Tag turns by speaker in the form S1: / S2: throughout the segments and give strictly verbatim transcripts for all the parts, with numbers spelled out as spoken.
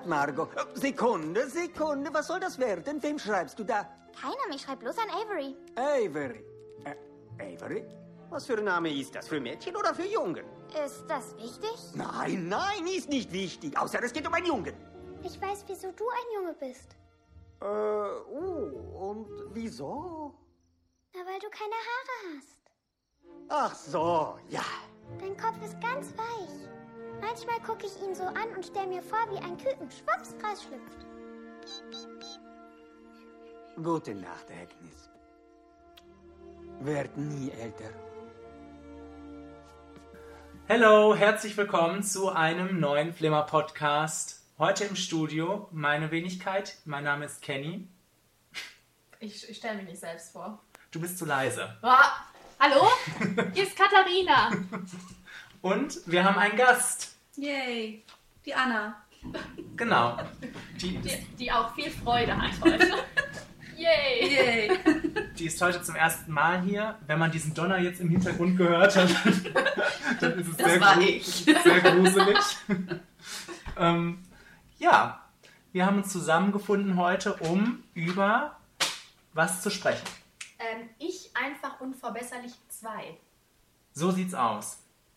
S1: Stadt, Margot. Sekunde, Sekunde, was soll das werden? Wem schreibst du da?
S2: Keiner, ich schreibe bloß an Avery.
S1: Avery. Äh, Avery? Was für ein Name ist das? Für Mädchen oder für Jungen?
S2: Ist das wichtig?
S1: Nein, nein, ist nicht wichtig. Außer es geht um einen Jungen.
S2: Ich weiß, wieso du ein Junge bist.
S1: Äh, oh, und wieso?
S2: Na, weil du keine Haare hast.
S1: Ach so, ja.
S2: Dein Kopf ist ganz weich. Manchmal gucke ich ihn so an und stelle mir vor, wie ein Küken schwupps rausschlüpft.
S1: Gute Nacht, Agnes. Werd nie älter.
S3: Hallo, herzlich willkommen zu einem neuen Flimmer-Podcast. Heute im Studio meine Wenigkeit. Mein Name ist Kenny.
S4: Ich, ich stelle mich nicht selbst vor.
S3: Du bist zu leise.
S4: Oh, hallo? Hier ist Katharina.
S3: Und wir haben einen Gast.
S5: Yay, die Anna.
S3: Genau. Die,
S4: Die, die auch viel Freude hat heute. Yay.
S5: Yay.
S3: die ist heute zum ersten Mal hier. Wenn man diesen Donner jetzt im Hintergrund gehört hat, dann ist es
S5: Das
S3: sehr,
S5: war
S3: gru-
S5: ich.
S3: sehr gruselig. ähm, ja, wir haben uns zusammengefunden heute, um über was zu sprechen.
S4: Ähm, ich einfach unverbesserlich zwei.
S3: So sieht's aus.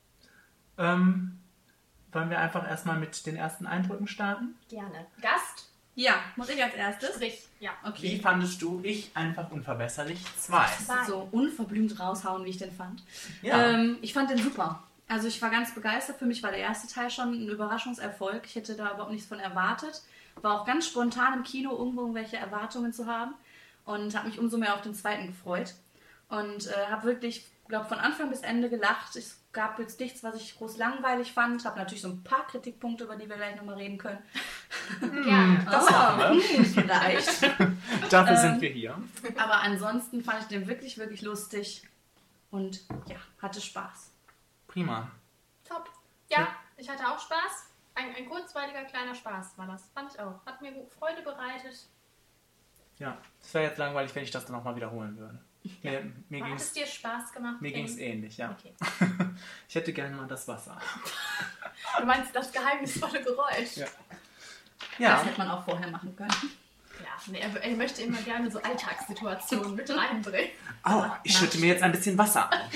S3: Ähm, wollen wir einfach erstmal mit den ersten Eindrücken starten?
S4: Gerne. Gast?
S5: Ja, muss ich als erstes?
S4: Strich. Ja.
S3: Wie
S5: Okay.
S3: fandest du Ich einfach unverbesserlich zwei?
S4: Zwei.
S5: So unverblümt raushauen, wie ich den fand.
S3: Ja.
S5: Ähm, ich fand den super. Also ich war ganz begeistert. Für mich war der erste Teil schon ein Überraschungserfolg. Ich hätte da überhaupt nichts von erwartet. War auch ganz spontan im Kino, irgendwo irgendwelche Erwartungen zu haben. Und habe mich umso mehr auf den zweiten gefreut. Und äh, habe wirklich, glaube von Anfang bis Ende gelacht. Es gab jetzt nichts, was ich groß langweilig fand. Habe natürlich so ein paar Kritikpunkte, über die wir gleich nochmal reden können.
S4: Gerne.
S3: Das machen wir.
S5: Hm, vielleicht.
S3: Dafür
S5: ähm,
S3: sind wir hier.
S5: Aber ansonsten fand ich den wirklich, wirklich lustig. Und ja, hatte Spaß.
S3: Prima.
S4: Top. Ja, ich hatte auch Spaß. Ein, ein kurzweiliger kleiner Spaß war das. Fand ich auch. Hat mir Freude bereitet.
S3: Ja, es wäre jetzt langweilig, wenn ich das dann nochmal wiederholen würde. Mir, mir
S4: Hat
S3: ging
S4: es
S3: es
S4: dir Spaß gemacht?
S3: mir ging's
S4: Kenny?
S3: ähnlich, ja.
S4: Okay.
S3: Ich hätte gerne mal das Wasser.
S4: Du meinst das geheimnisvolle Geräusch?
S3: Ja.
S5: Das
S3: Ja,
S5: hätte man auch vorher machen können.
S4: Ja, nee, er, er möchte immer gerne so Alltagssituationen mit reinbringen,
S3: oh, ich schütte mir jetzt ein bisschen Wasser auf.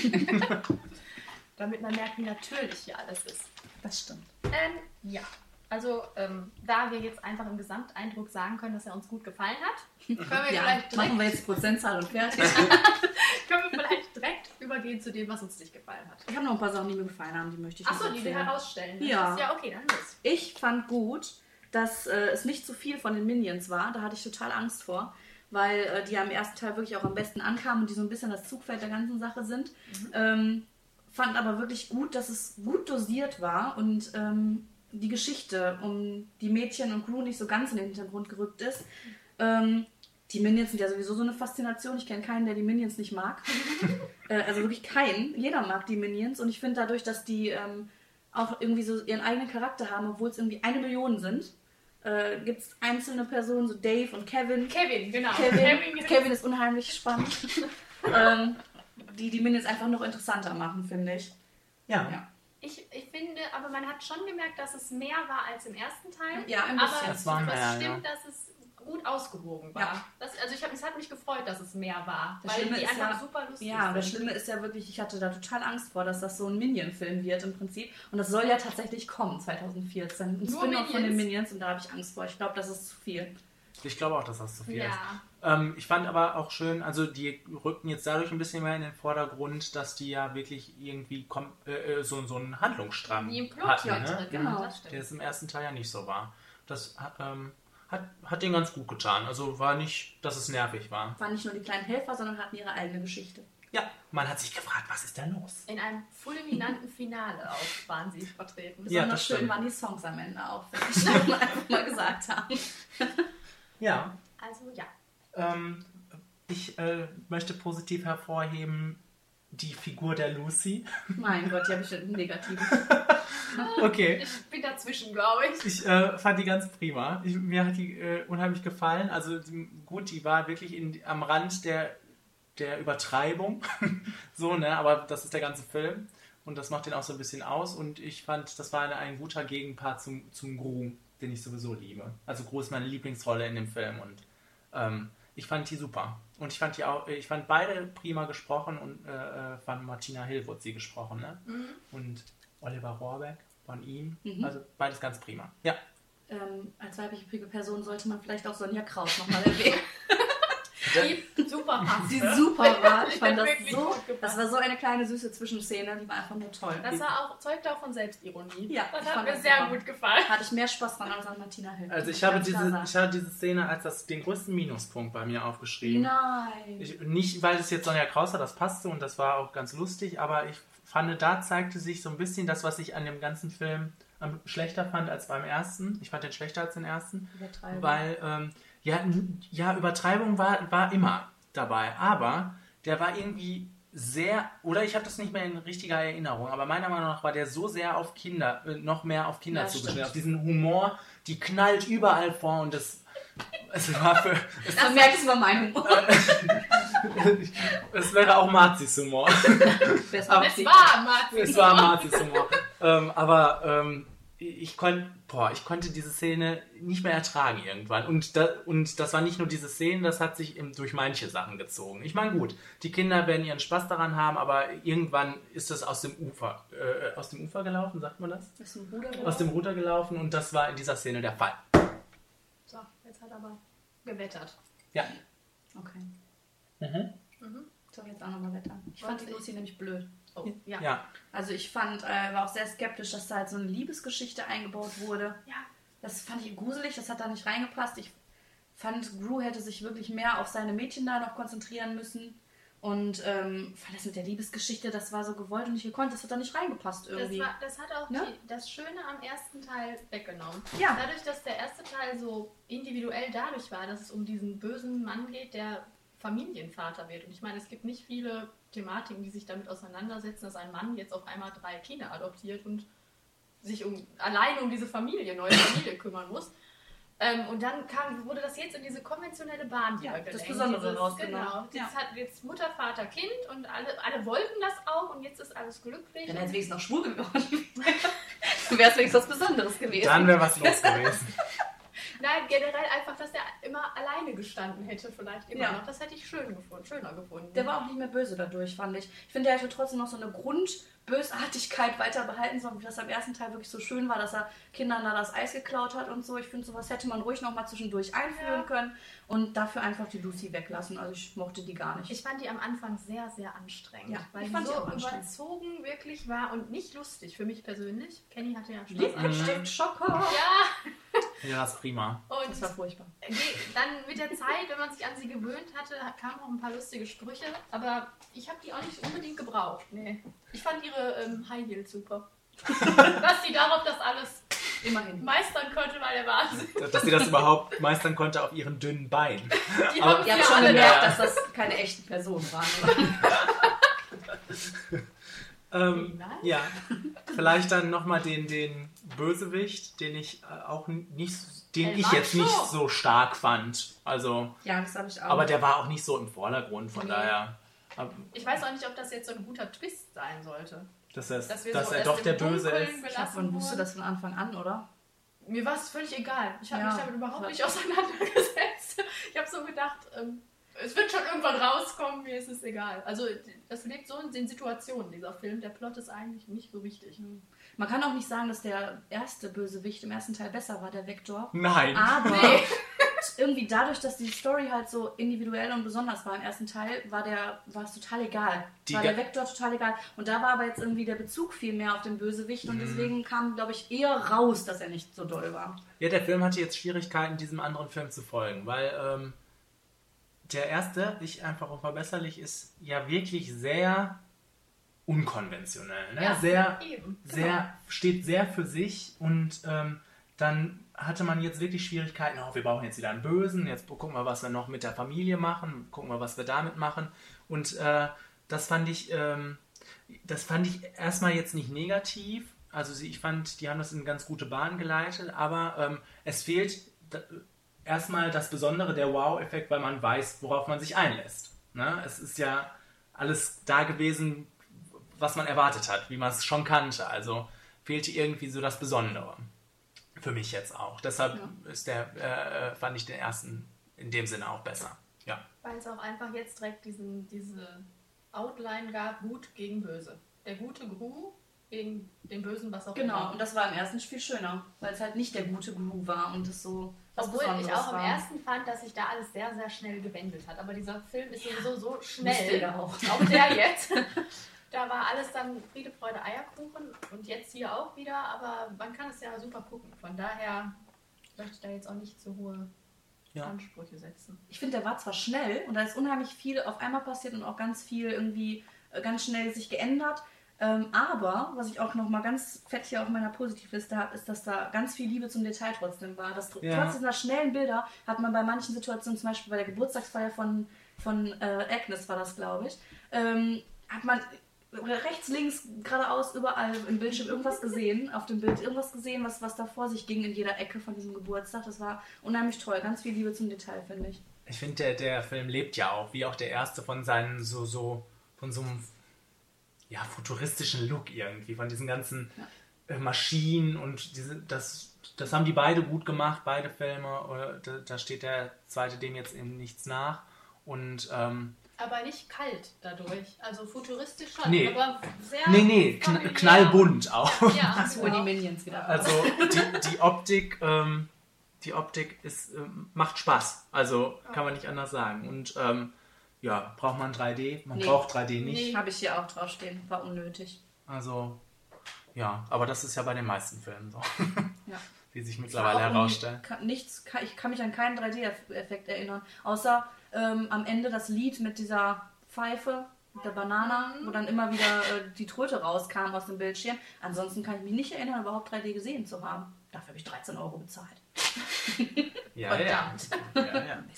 S4: damit man merkt, wie natürlich hier alles ist.
S5: Das stimmt.
S4: Ähm, ja. Also, ähm, da wir jetzt einfach im Gesamteindruck sagen können, dass er uns gut gefallen hat, können wir,
S5: Ja,
S4: vielleicht,
S5: machen
S4: direkt,
S5: wir jetzt Prozentzahl und fertig.
S4: können wir vielleicht direkt übergehen zu dem, was uns nicht gefallen hat.
S5: Ich habe noch ein paar Sachen, die mir gefallen haben, die möchte ich noch
S4: Achso, die wir
S5: erzählen.
S4: herausstellen.
S5: Ja.
S4: Ja, okay, dann los.
S5: Ich fand gut, dass äh, es nicht zu viel von den Minions war. Da hatte ich total Angst vor, weil äh, die ja im ersten Teil wirklich auch am besten ankamen und die so ein bisschen das Zugpferd der ganzen Sache sind.
S4: Mhm.
S5: Ähm, fand aber wirklich gut, dass es gut dosiert war und ähm, die Geschichte um die Mädchen und Crew nicht so ganz in den Hintergrund gerückt ist. Ähm, die Minions sind ja sowieso so eine Faszination. Ich kenne keinen, der die Minions nicht mag. äh, also wirklich keinen. Jeder mag die Minions und ich finde dadurch, dass die ähm, auch irgendwie so ihren eigenen Charakter haben, obwohl es irgendwie eine Million sind, äh, gibt es einzelne Personen, so Dave und Kevin.
S4: Kevin, genau.
S5: Kevin, Kevin ist unheimlich spannend. ähm, die die Minions einfach noch interessanter machen, finde ich.
S3: Ja.
S5: Ja.
S4: Ich, ich finde, aber man hat schon gemerkt, dass es mehr war als im ersten Teil.
S5: Ja, ein
S4: aber
S5: bisschen.
S3: Es war mehr,
S4: es stimmt,
S3: ja.
S4: dass es gut ausgewogen war.
S5: Ja.
S4: Das, also ich hab, es hat mich gefreut, dass es mehr war,
S5: Das
S4: weil
S5: Schlimme
S4: die
S5: ist
S4: einfach
S5: ja-
S4: super lustig
S5: Ja, das
S4: sind.
S5: Schlimme ist ja wirklich, ich hatte da total Angst vor, dass das so ein Minion-Film wird im Prinzip. Und das soll ja tatsächlich kommen, zwanzig vierzehn. Ein
S4: Nur
S5: Spin-off von den
S4: Minions?
S5: Minions und da habe ich Angst vor. Ich glaube, das ist zu viel.
S3: Ich glaube auch, dass das zu viel ist.
S4: Ja.
S3: Ähm, ich fand aber auch schön, also die rückten jetzt dadurch ein bisschen mehr in den Vordergrund, dass die ja wirklich irgendwie kom- äh, so, so einen Handlungsstrang
S4: Wie im Plot
S3: hatten.
S4: ja
S3: Ne?
S4: drin,
S5: Genau.
S4: das stimmt.
S3: Der es im ersten Teil ja nicht so war. Das ähm, hat, hat den ganz gut getan. Also war nicht, dass es nervig war.
S5: Waren nicht nur die kleinen Helfer, sondern hatten ihre eigene Geschichte.
S3: Ja, man hat sich gefragt, was ist da los?
S4: In einem fulminanten Finale auch waren sie vertreten.
S3: Ja,
S5: Besonders
S3: das
S5: schön
S3: stimmt.
S5: waren die Songs am Ende auch, wenn ich das mal einfach mal gesagt haben.
S3: Ja,
S4: Also ja.
S3: ähm, ich äh, möchte positiv hervorheben die Figur der Lucy.
S5: Mein Gott, die habe ich einen negativen.
S3: Okay.
S4: Ich bin dazwischen, glaube ich.
S3: Ich äh, fand die ganz prima. Ich, mir hat die äh, unheimlich gefallen. Also die, gut, die war wirklich in, am Rand der, der Übertreibung. So, ne? Aber das ist der ganze Film. Und das macht den auch so ein bisschen aus. Und ich fand, das war eine, ein guter Gegenpart zum, zum Gru. den ich sowieso liebe. Also Gru ist meine Lieblingsrolle in dem Film und ähm, ich fand die super. Und ich fand die auch, ich fand beide prima gesprochen und äh, von Martina Hill wurde sie gesprochen, ne? Mhm. Und Oliver Rohrbeck von ihm. Mhm. Also beides ganz prima. Ja.
S5: Ähm, als weibliche Person sollte man vielleicht auch Sonja Kraus nochmal erwähnen.
S4: Die super passt.
S5: Die super war. Ich fand das so. Das war so eine kleine süße Zwischenszene, die war einfach nur toll.
S4: Das war auch, zeugte auch von Selbstironie.
S5: Ja,
S4: das
S5: ich
S4: hat
S5: fand
S4: mir
S5: das
S4: sehr
S5: super.
S4: gut gefallen.
S5: Hatte ich mehr Spaß dran als an Martina Hill.
S3: Also ich habe, diese, ich habe diese Szene als das, den größten Minuspunkt bei mir aufgeschrieben.
S5: Nein.
S3: Ich, nicht, weil es jetzt Sonja Kraus war, das passte und das war auch ganz lustig, aber ich fand, da zeigte sich so ein bisschen das, was ich an dem ganzen Film am schlechter fand als beim ersten. Ich fand den schlechter als den ersten.
S5: Übertreibung.
S3: Weil, ähm, ja, ja, Übertreibung war, war immer dabei, aber der war irgendwie sehr, oder ich habe das nicht mehr in richtiger Erinnerung, aber meiner Meinung nach war der so sehr auf Kinder, äh, noch mehr auf Kinder
S5: Ja,
S3: zugeschnitten, auf diesen Humor, die knallt überall vor und das, es war für... Es
S5: das merkst du bei meinem Humor.
S3: Es wäre auch Marzis Humor.
S4: Es war Marzis
S3: Es war Marzis Humor. ähm, aber ähm, ich, konnt, boah, ich konnte diese Szene nicht mehr ertragen irgendwann. Und, da, und das war nicht nur diese Szene, das hat sich eben durch manche Sachen gezogen. Ich meine, gut, die Kinder werden ihren Spaß daran haben, aber irgendwann ist das aus dem Ufer, äh, aus dem Ufer gelaufen, sagt man das?
S5: Aus dem Ruder gelaufen.
S3: Aus dem Ruder gelaufen und das war in dieser Szene der Fall.
S4: So, jetzt hat aber gewettert.
S3: Ja.
S5: Okay.
S3: Mhm.
S5: Mhm. So, jetzt auch nochmal wettern. Ich fand die Lucy nämlich blöd.
S4: Oh, ja.
S3: ja.
S5: Also ich fand, äh, war auch sehr skeptisch, dass da halt so eine Liebesgeschichte eingebaut wurde.
S4: Ja.
S5: Das fand ich gruselig, das hat da nicht reingepasst. Ich fand, Gru hätte sich wirklich mehr auf seine Mädchen da noch konzentrieren müssen. Und ähm, fand das mit der Liebesgeschichte, das war so gewollt und nicht gekonnt, das hat da nicht reingepasst irgendwie.
S4: Das, war, das hat auch
S5: ne?
S4: die, das Schöne am ersten Teil weggenommen.
S5: Ja.
S4: Dadurch, dass der erste Teil so individuell dadurch war, dass es um diesen bösen Mann geht, der Familienvater wird. Und ich meine, es gibt nicht viele Thematiken, die sich damit auseinandersetzen, dass ein Mann jetzt auf einmal drei Kinder adoptiert und sich um, alleine um diese Familie, neue Familie kümmern muss. Ähm, und dann kam, wurde das jetzt in diese konventionelle Bahn wieder
S5: ja,
S4: gelenkt.
S5: das Besondere
S4: Dieses,
S5: rausgenommen.
S4: Genau.
S5: Ja.
S4: Jetzt hat jetzt Mutter, Vater, Kind und alle, alle wollten das auch und jetzt ist alles glücklich.
S5: Wenn er jetzt wenigstens noch schwul geworden wäre, wäre es wenigstens was Besonderes gewesen.
S3: Dann wäre was los gewesen.
S4: Nein, generell einfach, dass er immer alleine gestanden hätte, vielleicht immer
S5: ja.
S4: noch. Das hätte ich schön gefunden, schöner gefunden.
S5: Der war auch nicht mehr böse dadurch, fand ich. Ich finde, der hätte trotzdem noch so eine Grundbösartigkeit weiter behalten sollen, wie das am ersten Teil wirklich so schön war, dass er Kindern da das Eis geklaut hat und so. Ich finde, sowas hätte man ruhig noch mal zwischendurch einführen ja. können und dafür einfach die Lucy weglassen. Also ich mochte die gar nicht.
S4: Ich fand die am Anfang sehr, sehr anstrengend,
S5: ja,
S4: weil
S5: ich
S4: die
S5: fand
S4: so
S5: die auch
S4: überzogen wirklich war und nicht lustig für mich persönlich. Kenny hatte ja Spaß.
S5: Lippenstift, Schocker.
S4: Ja.
S3: Ja, das ist prima.
S4: Und
S5: das war furchtbar.
S4: Dann mit der Zeit, wenn man sich an sie gewöhnt hatte, kamen auch ein paar lustige Sprüche, aber ich habe die auch nicht unbedingt gebraucht. Nee. Ich fand ihre ähm, High Heels super. Dass sie darauf das alles
S5: immerhin
S4: meistern konnte, war der Wahnsinn.
S3: Dass sie das überhaupt meistern konnte auf ihren dünnen Beinen.
S4: Die haben
S5: ihr habt schon gemerkt, dass das keine echten Personen waren.
S3: ähm, ja, vielleicht dann nochmal den, den Bösewicht, den ich äh, auch nicht, den
S4: El
S3: ich jetzt
S4: Macho.
S3: nicht so stark fand. Also,
S5: ja, das habe ich auch.
S3: Aber der war auch nicht so im Vordergrund, von
S4: nee.
S3: daher. Aber,
S4: ich weiß auch nicht, ob das jetzt so ein guter Twist sein sollte.
S3: Dass, dass,
S4: dass,
S3: dass
S4: so
S3: er doch der Böse ist.
S5: Ich glaube, man wusste das von Anfang an, oder?
S4: Mir war es völlig egal. Ich habe
S5: ja.
S4: mich damit überhaupt nicht auseinandergesetzt. Ich habe so gedacht, ähm, es wird schon irgendwann rauskommen, mir ist es egal. Also das lebt so in den Situationen, dieser Film. Der Plot ist eigentlich nicht so wichtig.
S5: Man kann auch nicht sagen, dass der erste Bösewicht im ersten Teil besser war, der Vektor.
S3: Nein.
S5: Aber
S4: nee.
S5: irgendwie dadurch, dass die Story halt so individuell und besonders war im ersten Teil, war der war es total egal.
S3: Die
S5: war der Vektor total egal. Und da war aber jetzt irgendwie der Bezug viel mehr auf den Bösewicht und
S3: mhm.
S5: deswegen kam, glaube ich, eher raus, dass er nicht so doll war.
S3: Ja, der Film hatte jetzt Schwierigkeiten, diesem anderen Film zu folgen, weil ähm, der erste, nicht einfach unverbesserlich, ist ja wirklich sehr unkonventionell. Ne?
S4: Ja,
S3: sehr,
S4: eben.
S3: sehr,
S4: Genau.
S3: steht sehr für sich und ähm, dann hatte man jetzt wirklich Schwierigkeiten, oh, wir brauchen jetzt wieder einen Bösen, jetzt gucken wir, was wir noch mit der Familie machen, gucken wir, was wir damit machen. Und äh, das fand ich, ähm, das fand ich erstmal jetzt nicht negativ. Also ich fand, die haben das in eine ganz gute Bahn geleitet, aber ähm, es fehlt d- erstmal das Besondere, der Wow-Effekt, weil man weiß, worauf man sich einlässt. Ne? Es ist ja alles da gewesen, was man erwartet hat, wie man es schon kannte. Also fehlte irgendwie so das Besondere. Für mich jetzt auch. Deshalb
S5: Ja.
S3: ist der, äh, fand ich den ersten in dem Sinne auch besser. Ja.
S4: Weil es auch einfach jetzt direkt diesen, diese Outline gab, gut gegen böse. Der gute Gru gegen den Bösen, was auch
S5: Genau,
S4: immer.
S5: und das war im ersten viel schöner, weil es halt nicht der gute Gru war und es so was
S4: Obwohl ich
S5: Besonderes
S4: auch im
S5: war.
S4: ersten fand, dass sich da alles sehr, sehr schnell gewendelt hat. Aber dieser Film ist sowieso so
S5: Müsste
S4: schnell.
S5: ja auch.
S4: Auch der jetzt. Da war alles dann Friede, Freude, Eierkuchen und jetzt hier auch wieder. Aber man kann es ja super gucken. Von daher möchte ich da jetzt auch nicht zu hohe
S3: Ja.
S4: Ansprüche setzen.
S5: Ich finde, der war zwar schnell und da ist unheimlich viel auf einmal passiert und auch ganz viel irgendwie äh, ganz schnell sich geändert. Ähm, aber, was ich auch nochmal ganz fett hier auf meiner Positivliste habe, ist, dass da ganz viel Liebe zum Detail trotzdem war. Dass tr-
S3: Ja.
S5: Trotz dieser schnellen Bilder hat man bei manchen Situationen, zum Beispiel bei der Geburtstagsfeier von, von äh, Agnes war das, glaube ich, ähm, hat man rechts, links, geradeaus, überall im Bildschirm irgendwas gesehen, auf dem Bild irgendwas gesehen, was, was da vor sich ging in jeder Ecke von diesem Geburtstag. Das war unheimlich toll. Ganz viel Liebe zum Detail, finde ich.
S3: Ich finde, der, der Film lebt ja auch, wie auch der erste, von seinen so, so, von so einem ja, futuristischen Look irgendwie, von diesen ganzen äh, Maschinen und diese, das, das haben die beide gut gemacht, beide Filme. Oder, da, da steht der zweite dem jetzt eben nichts nach. Und ähm,
S4: Aber nicht kalt dadurch. Also futuristisch schon,
S3: Nee.
S4: aber sehr
S3: nee, nee, kn
S4: familiär.
S3: knallbunt auch.
S4: Ja,
S5: Hast du die
S4: genau.
S5: Minions wieder.
S3: Also die, die Optik, ähm, die Optik ist, ähm, macht Spaß. Also kann man nicht anders sagen. Und ähm, ja, braucht man drei D? Man
S5: Nee.
S3: braucht drei D nicht.
S4: Nee.
S5: Habe ich hier auch draufstehen. War unnötig.
S3: Also ja, aber das ist ja bei den meisten Filmen so,
S5: Ja.
S3: wie sich
S5: War
S3: mittlerweile
S5: auch
S3: herausstellen.
S5: kann, nichts, kann, ich kann mich an keinen drei D-Effekt erinnern. Außer ähm, am Ende das Lied mit dieser Pfeife, mit der Banana, wo dann immer wieder äh, die Tröte rauskam aus dem Bildschirm. Ansonsten kann ich mich nicht erinnern, überhaupt drei D gesehen zu haben. Dafür habe ich dreizehn Euro bezahlt.
S3: Ja, ja.
S5: Verdammt.
S3: ja, ja.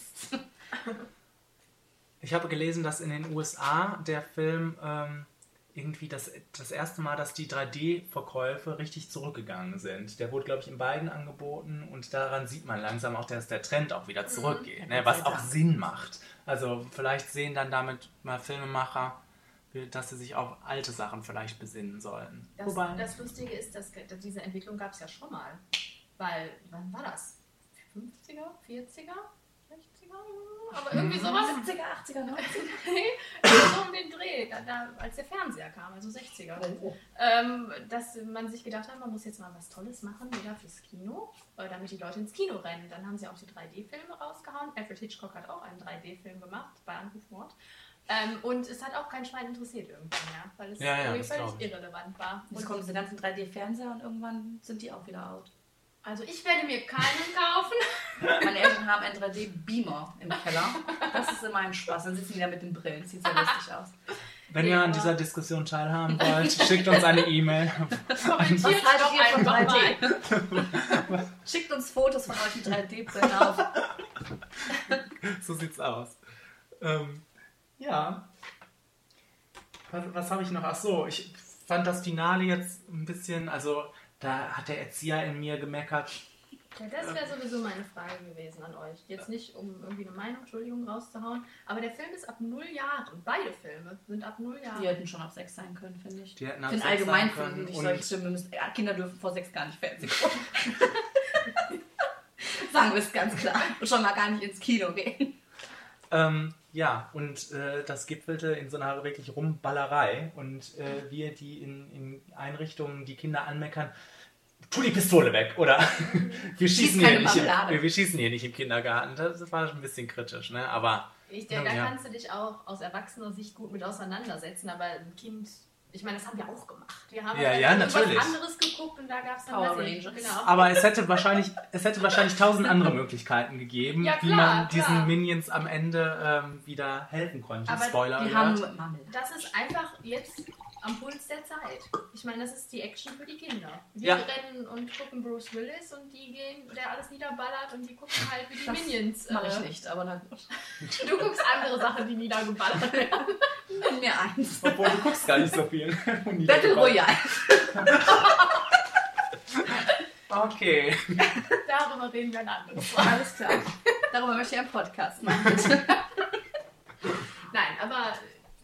S3: Ich habe gelesen, dass in den U S A der Film ähm, irgendwie das, das erste Mal, dass die drei D-Verkäufe richtig zurückgegangen sind. Der wurde, glaube ich, in beiden angeboten und daran sieht man langsam auch, dass der Trend auch wieder zurückgeht, ne? Was auch Sinn macht. Also vielleicht sehen dann damit mal Filmemacher, dass sie sich auf alte Sachen vielleicht besinnen sollten.
S4: Das,
S3: Wobei,
S4: das Lustige ist, dass diese Entwicklung gab es ja schon mal. Weil, wann war das? fünfziger, vierziger, sechziger? Aber irgendwie sowas.
S5: siebziger, achtziger, neunziger.
S4: So um den Dreh, da, da, als der Fernseher kam, also sechziger.
S5: Oh.
S4: Ähm, dass man sich gedacht hat, man muss jetzt mal was Tolles machen, wieder fürs Kino, äh, damit die Leute ins Kino rennen. Dann haben sie auch die drei D-Filme rausgehauen. Alfred Hitchcock hat auch einen drei D-Film gemacht, bei Anruf Mord. Ähm, und es hat auch kein Schwein interessiert irgendwann mehr, weil es
S3: Ja, ja,
S4: irgendwie
S3: das
S4: völlig
S3: glaub ich.
S4: irrelevant war.
S5: Jetzt
S4: Und
S5: kommen diese ganzen drei D-Fernseher und irgendwann sind die auch wieder out.
S4: also ich werde mir keinen kaufen.
S5: Meine Eltern haben einen drei D-Beamer im Keller. Das ist immer ein Spaß. Dann sitzen die da mit den Brillen. Sieht sehr lustig aus.
S3: wenn ihr an dieser Diskussion teilhaben wollt, schickt uns eine E-Mail.
S4: Kommentiert
S5: Was haltet
S4: doch
S5: ihr von
S4: einfach
S5: drei D?
S4: mal.
S5: Schickt uns Fotos von euch mit drei D-Brillen auf.
S3: So sieht's aus. Ähm, ja. Was, was habe ich noch? Ach so, ich fand das Finale jetzt ein bisschen, also da hat der Erzieher in mir gemeckert.
S4: Ja, das wäre sowieso meine Frage gewesen an euch. Jetzt nicht, um irgendwie eine Meinung, Entschuldigung, rauszuhauen, aber der Film ist ab null Jahren. Beide Filme sind ab null Jahren.
S5: Die hätten schon ab sechs sein können, finde ich.
S3: Die hätten ab
S5: In
S3: sechs
S5: allgemein
S3: sein können
S5: finde ich
S3: und-
S5: solche Filme müssen. Ja, Kinder dürfen vor sechs gar nicht Fernsehen gucken. Sagen wir es ganz klar. Und schon mal gar nicht ins Kino gehen.
S3: Ähm, ja, und äh, das gipfelte in so einer wirklich Rumballerei. Und äh, wir, die in, in Einrichtungen die Kinder anmeckern, tu die Pistole weg, oder wir schießen,
S5: keine
S3: hier nicht im,
S5: Marmelade.
S3: wir schießen hier nicht im Kindergarten. Das, das war schon ein bisschen kritisch, ne? Aber
S4: Ich, da, da
S3: Ja.
S4: kannst du dich auch aus erwachsener Sicht gut mit auseinandersetzen, aber ein Kind, ich meine, das haben wir auch gemacht. Wir haben
S3: Ja,
S4: dann
S3: ja,
S4: irgendwas
S3: natürlich.
S4: anderes geguckt und da gab es dann
S5: Power
S4: weiß ich,
S5: Rangers.
S4: genau.
S3: Aber es hätte wahrscheinlich, es hätte wahrscheinlich tausend andere Möglichkeiten gegeben,
S4: Ja,
S3: wie
S4: klar,
S3: man diesen
S4: klar.
S3: Minions am Ende ähm, wieder helfen konnte.
S4: Aber
S3: Spoiler
S5: Die haben
S3: alert.
S5: Marmelade.
S4: Das ist einfach jetzt am Puls der Zeit. Ich meine, das ist die Action für die Kinder. Wir
S3: Ja.
S4: rennen und gucken Bruce Willis und die gehen, der alles niederballert und die gucken halt wie die
S5: Das
S4: Minions.
S5: Mach ich
S4: äh,
S5: nicht, aber na gut.
S4: Du guckst andere Sachen, die niedergeballert werden.
S5: Nenn mir eins.
S3: Obwohl du guckst gar nicht so viel.
S5: Battle Royale.
S3: Okay.
S4: Darüber reden wir ein anderes Mal.
S5: Alles klar. Darüber möchte ich einen Podcast machen.
S4: Nein, aber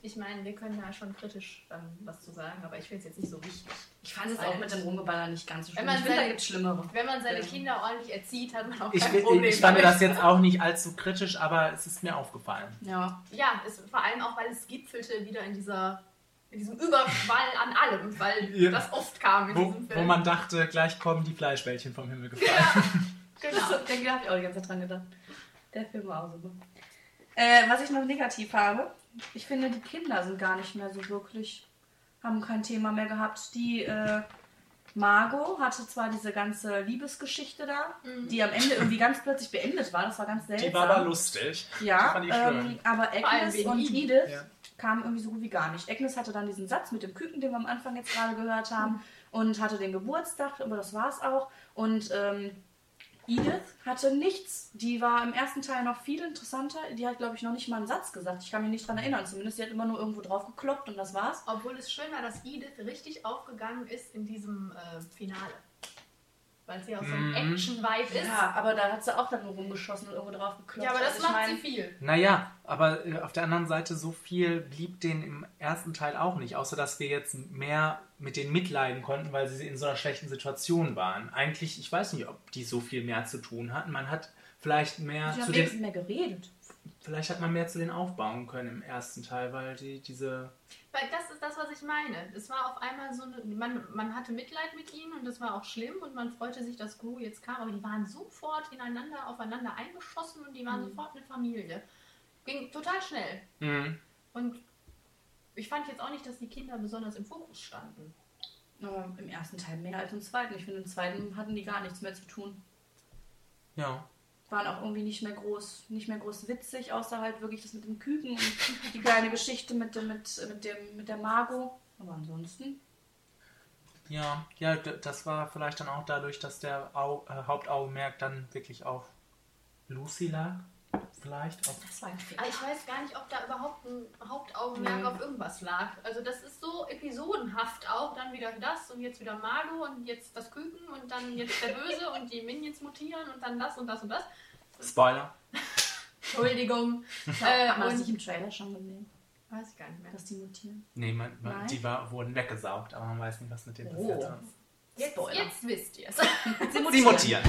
S4: Ich meine, wir können da schon kritisch dann was zu sagen, aber ich finde es jetzt nicht so wichtig.
S5: Ich fand es auch mit dem Rumgeballer nicht ganz so schlimm.
S4: Wenn man
S5: Ich finde, da
S4: seine-
S5: gibt es Schlimmere.
S4: Wenn man seine
S5: Ja.
S4: Kinder ordentlich erzieht, hat man auch
S3: Ich,
S4: kein
S3: will-
S4: Problem.
S3: ich fand
S4: damit.
S3: das jetzt auch nicht allzu kritisch, aber es ist mir aufgefallen.
S5: Ja.
S4: Ja, es, vor allem auch, weil es gipfelte wieder in dieser in diesem Überfall an allem, weil
S3: Ja.
S4: das oft kam in
S3: Wo,
S4: diesem Film.
S3: wo man dachte, gleich kommen die Fleischbällchen vom Himmel gefallen.
S4: genau.
S5: Da habe ich auch die ganze Zeit dran gedacht. Der Film war auch super. Äh, was ich noch negativ habe, ich finde, die Kinder sind gar nicht mehr so wirklich, haben kein Thema mehr gehabt. Die äh, Margot hatte zwar diese ganze Liebesgeschichte da,
S4: Mhm.
S5: die am Ende irgendwie ganz plötzlich beendet war. Das war ganz seltsam.
S3: Die war aber lustig.
S5: Ja,
S3: Die fand ich schön.
S5: ähm, aber
S4: allem
S5: Agnes
S4: wegen
S5: und
S4: ihm.
S5: Edith
S3: Ja.
S5: kamen irgendwie so gut wie gar nicht. Agnes hatte dann diesen Satz mit dem Küken, den wir am Anfang jetzt gerade gehört haben, und hatte den Geburtstag, aber das war's auch. Und ähm, Edith hatte nichts. Die war im ersten Teil noch viel interessanter. Die hat, glaube ich, noch nicht mal einen Satz gesagt. Ich kann mich nicht dran erinnern. Zumindest, sie hat immer nur irgendwo drauf gekloppt und das war's.
S4: Obwohl es schön war, dass Edith richtig aufgegangen ist in diesem äh, Finale. Weil sie auch so ein
S3: Mhm.
S4: Action-Vibe ist.
S5: Ja, aber da hat sie auch dann nur rumgeschossen und irgendwo drauf gekloppt.
S4: Ja, aber das
S5: Also ich
S4: macht
S5: mein,
S4: sie viel.
S3: Naja, aber äh, auf der anderen Seite, so viel blieb denen im ersten Teil auch nicht. Außer, dass wir jetzt mehr mit denen mitleiden konnten, weil sie in so einer schlechten Situation waren. Eigentlich, ich weiß nicht, ob die so viel mehr zu tun hatten. Man hat vielleicht mehr
S5: Sie
S3: zu
S5: haben
S3: den...
S5: wenigstens mehr geredet.
S3: Vielleicht hat man mehr zu denen aufbauen können im ersten Teil, weil die diese...
S4: Weil das ist das, was ich meine. Es war auf einmal so eine, man, man hatte Mitleid mit ihnen und das war auch schlimm und man freute sich, dass Gru jetzt kam, aber die waren sofort ineinander, aufeinander eingeschossen und die waren
S5: Mhm.
S4: sofort eine Familie. Ging total schnell.
S3: Mhm.
S4: Und ich fand jetzt auch nicht, dass die Kinder besonders im Fokus standen.
S5: Aber im ersten Teil mehr als im zweiten. Ich finde, im zweiten hatten die gar nichts mehr zu tun.
S3: Ja.
S5: Waren auch irgendwie nicht mehr groß, nicht mehr groß witzig, außer halt wirklich das mit dem Küken und die kleine Geschichte mit dem, mit, mit dem, mit der Margot. Aber ansonsten.
S3: Ja, ja, d- das war vielleicht dann auch dadurch, dass der Au äh, Hauptaugenmerk dann wirklich auf Lucy lag. Vielleicht. Auf
S5: Das war ein Fehler.
S4: Aber ich weiß gar nicht, ob da überhaupt ein Hauptaugenmerk
S5: Nee.
S4: auf irgendwas lag. Also das ist so episodenhaft auch. Dann wieder das und jetzt wieder Margot und jetzt das Küken und dann jetzt der Böse und die Minions mutieren und dann das und das und das.
S3: Spoiler.
S4: Entschuldigung.
S5: Äh, Hat man das
S4: und
S5: nicht im Trailer schon gesehen,
S4: weiß ich gar nicht mehr.
S5: dass die mutieren?
S3: Nee, man, man,
S5: Nein?
S3: die war, wurden weggesaugt, aber man weiß nicht, was mit denen
S5: Oh.
S3: passiert ist.
S4: Jetzt,
S5: Spoiler.
S4: jetzt wisst ihr es.
S3: Sie mutieren.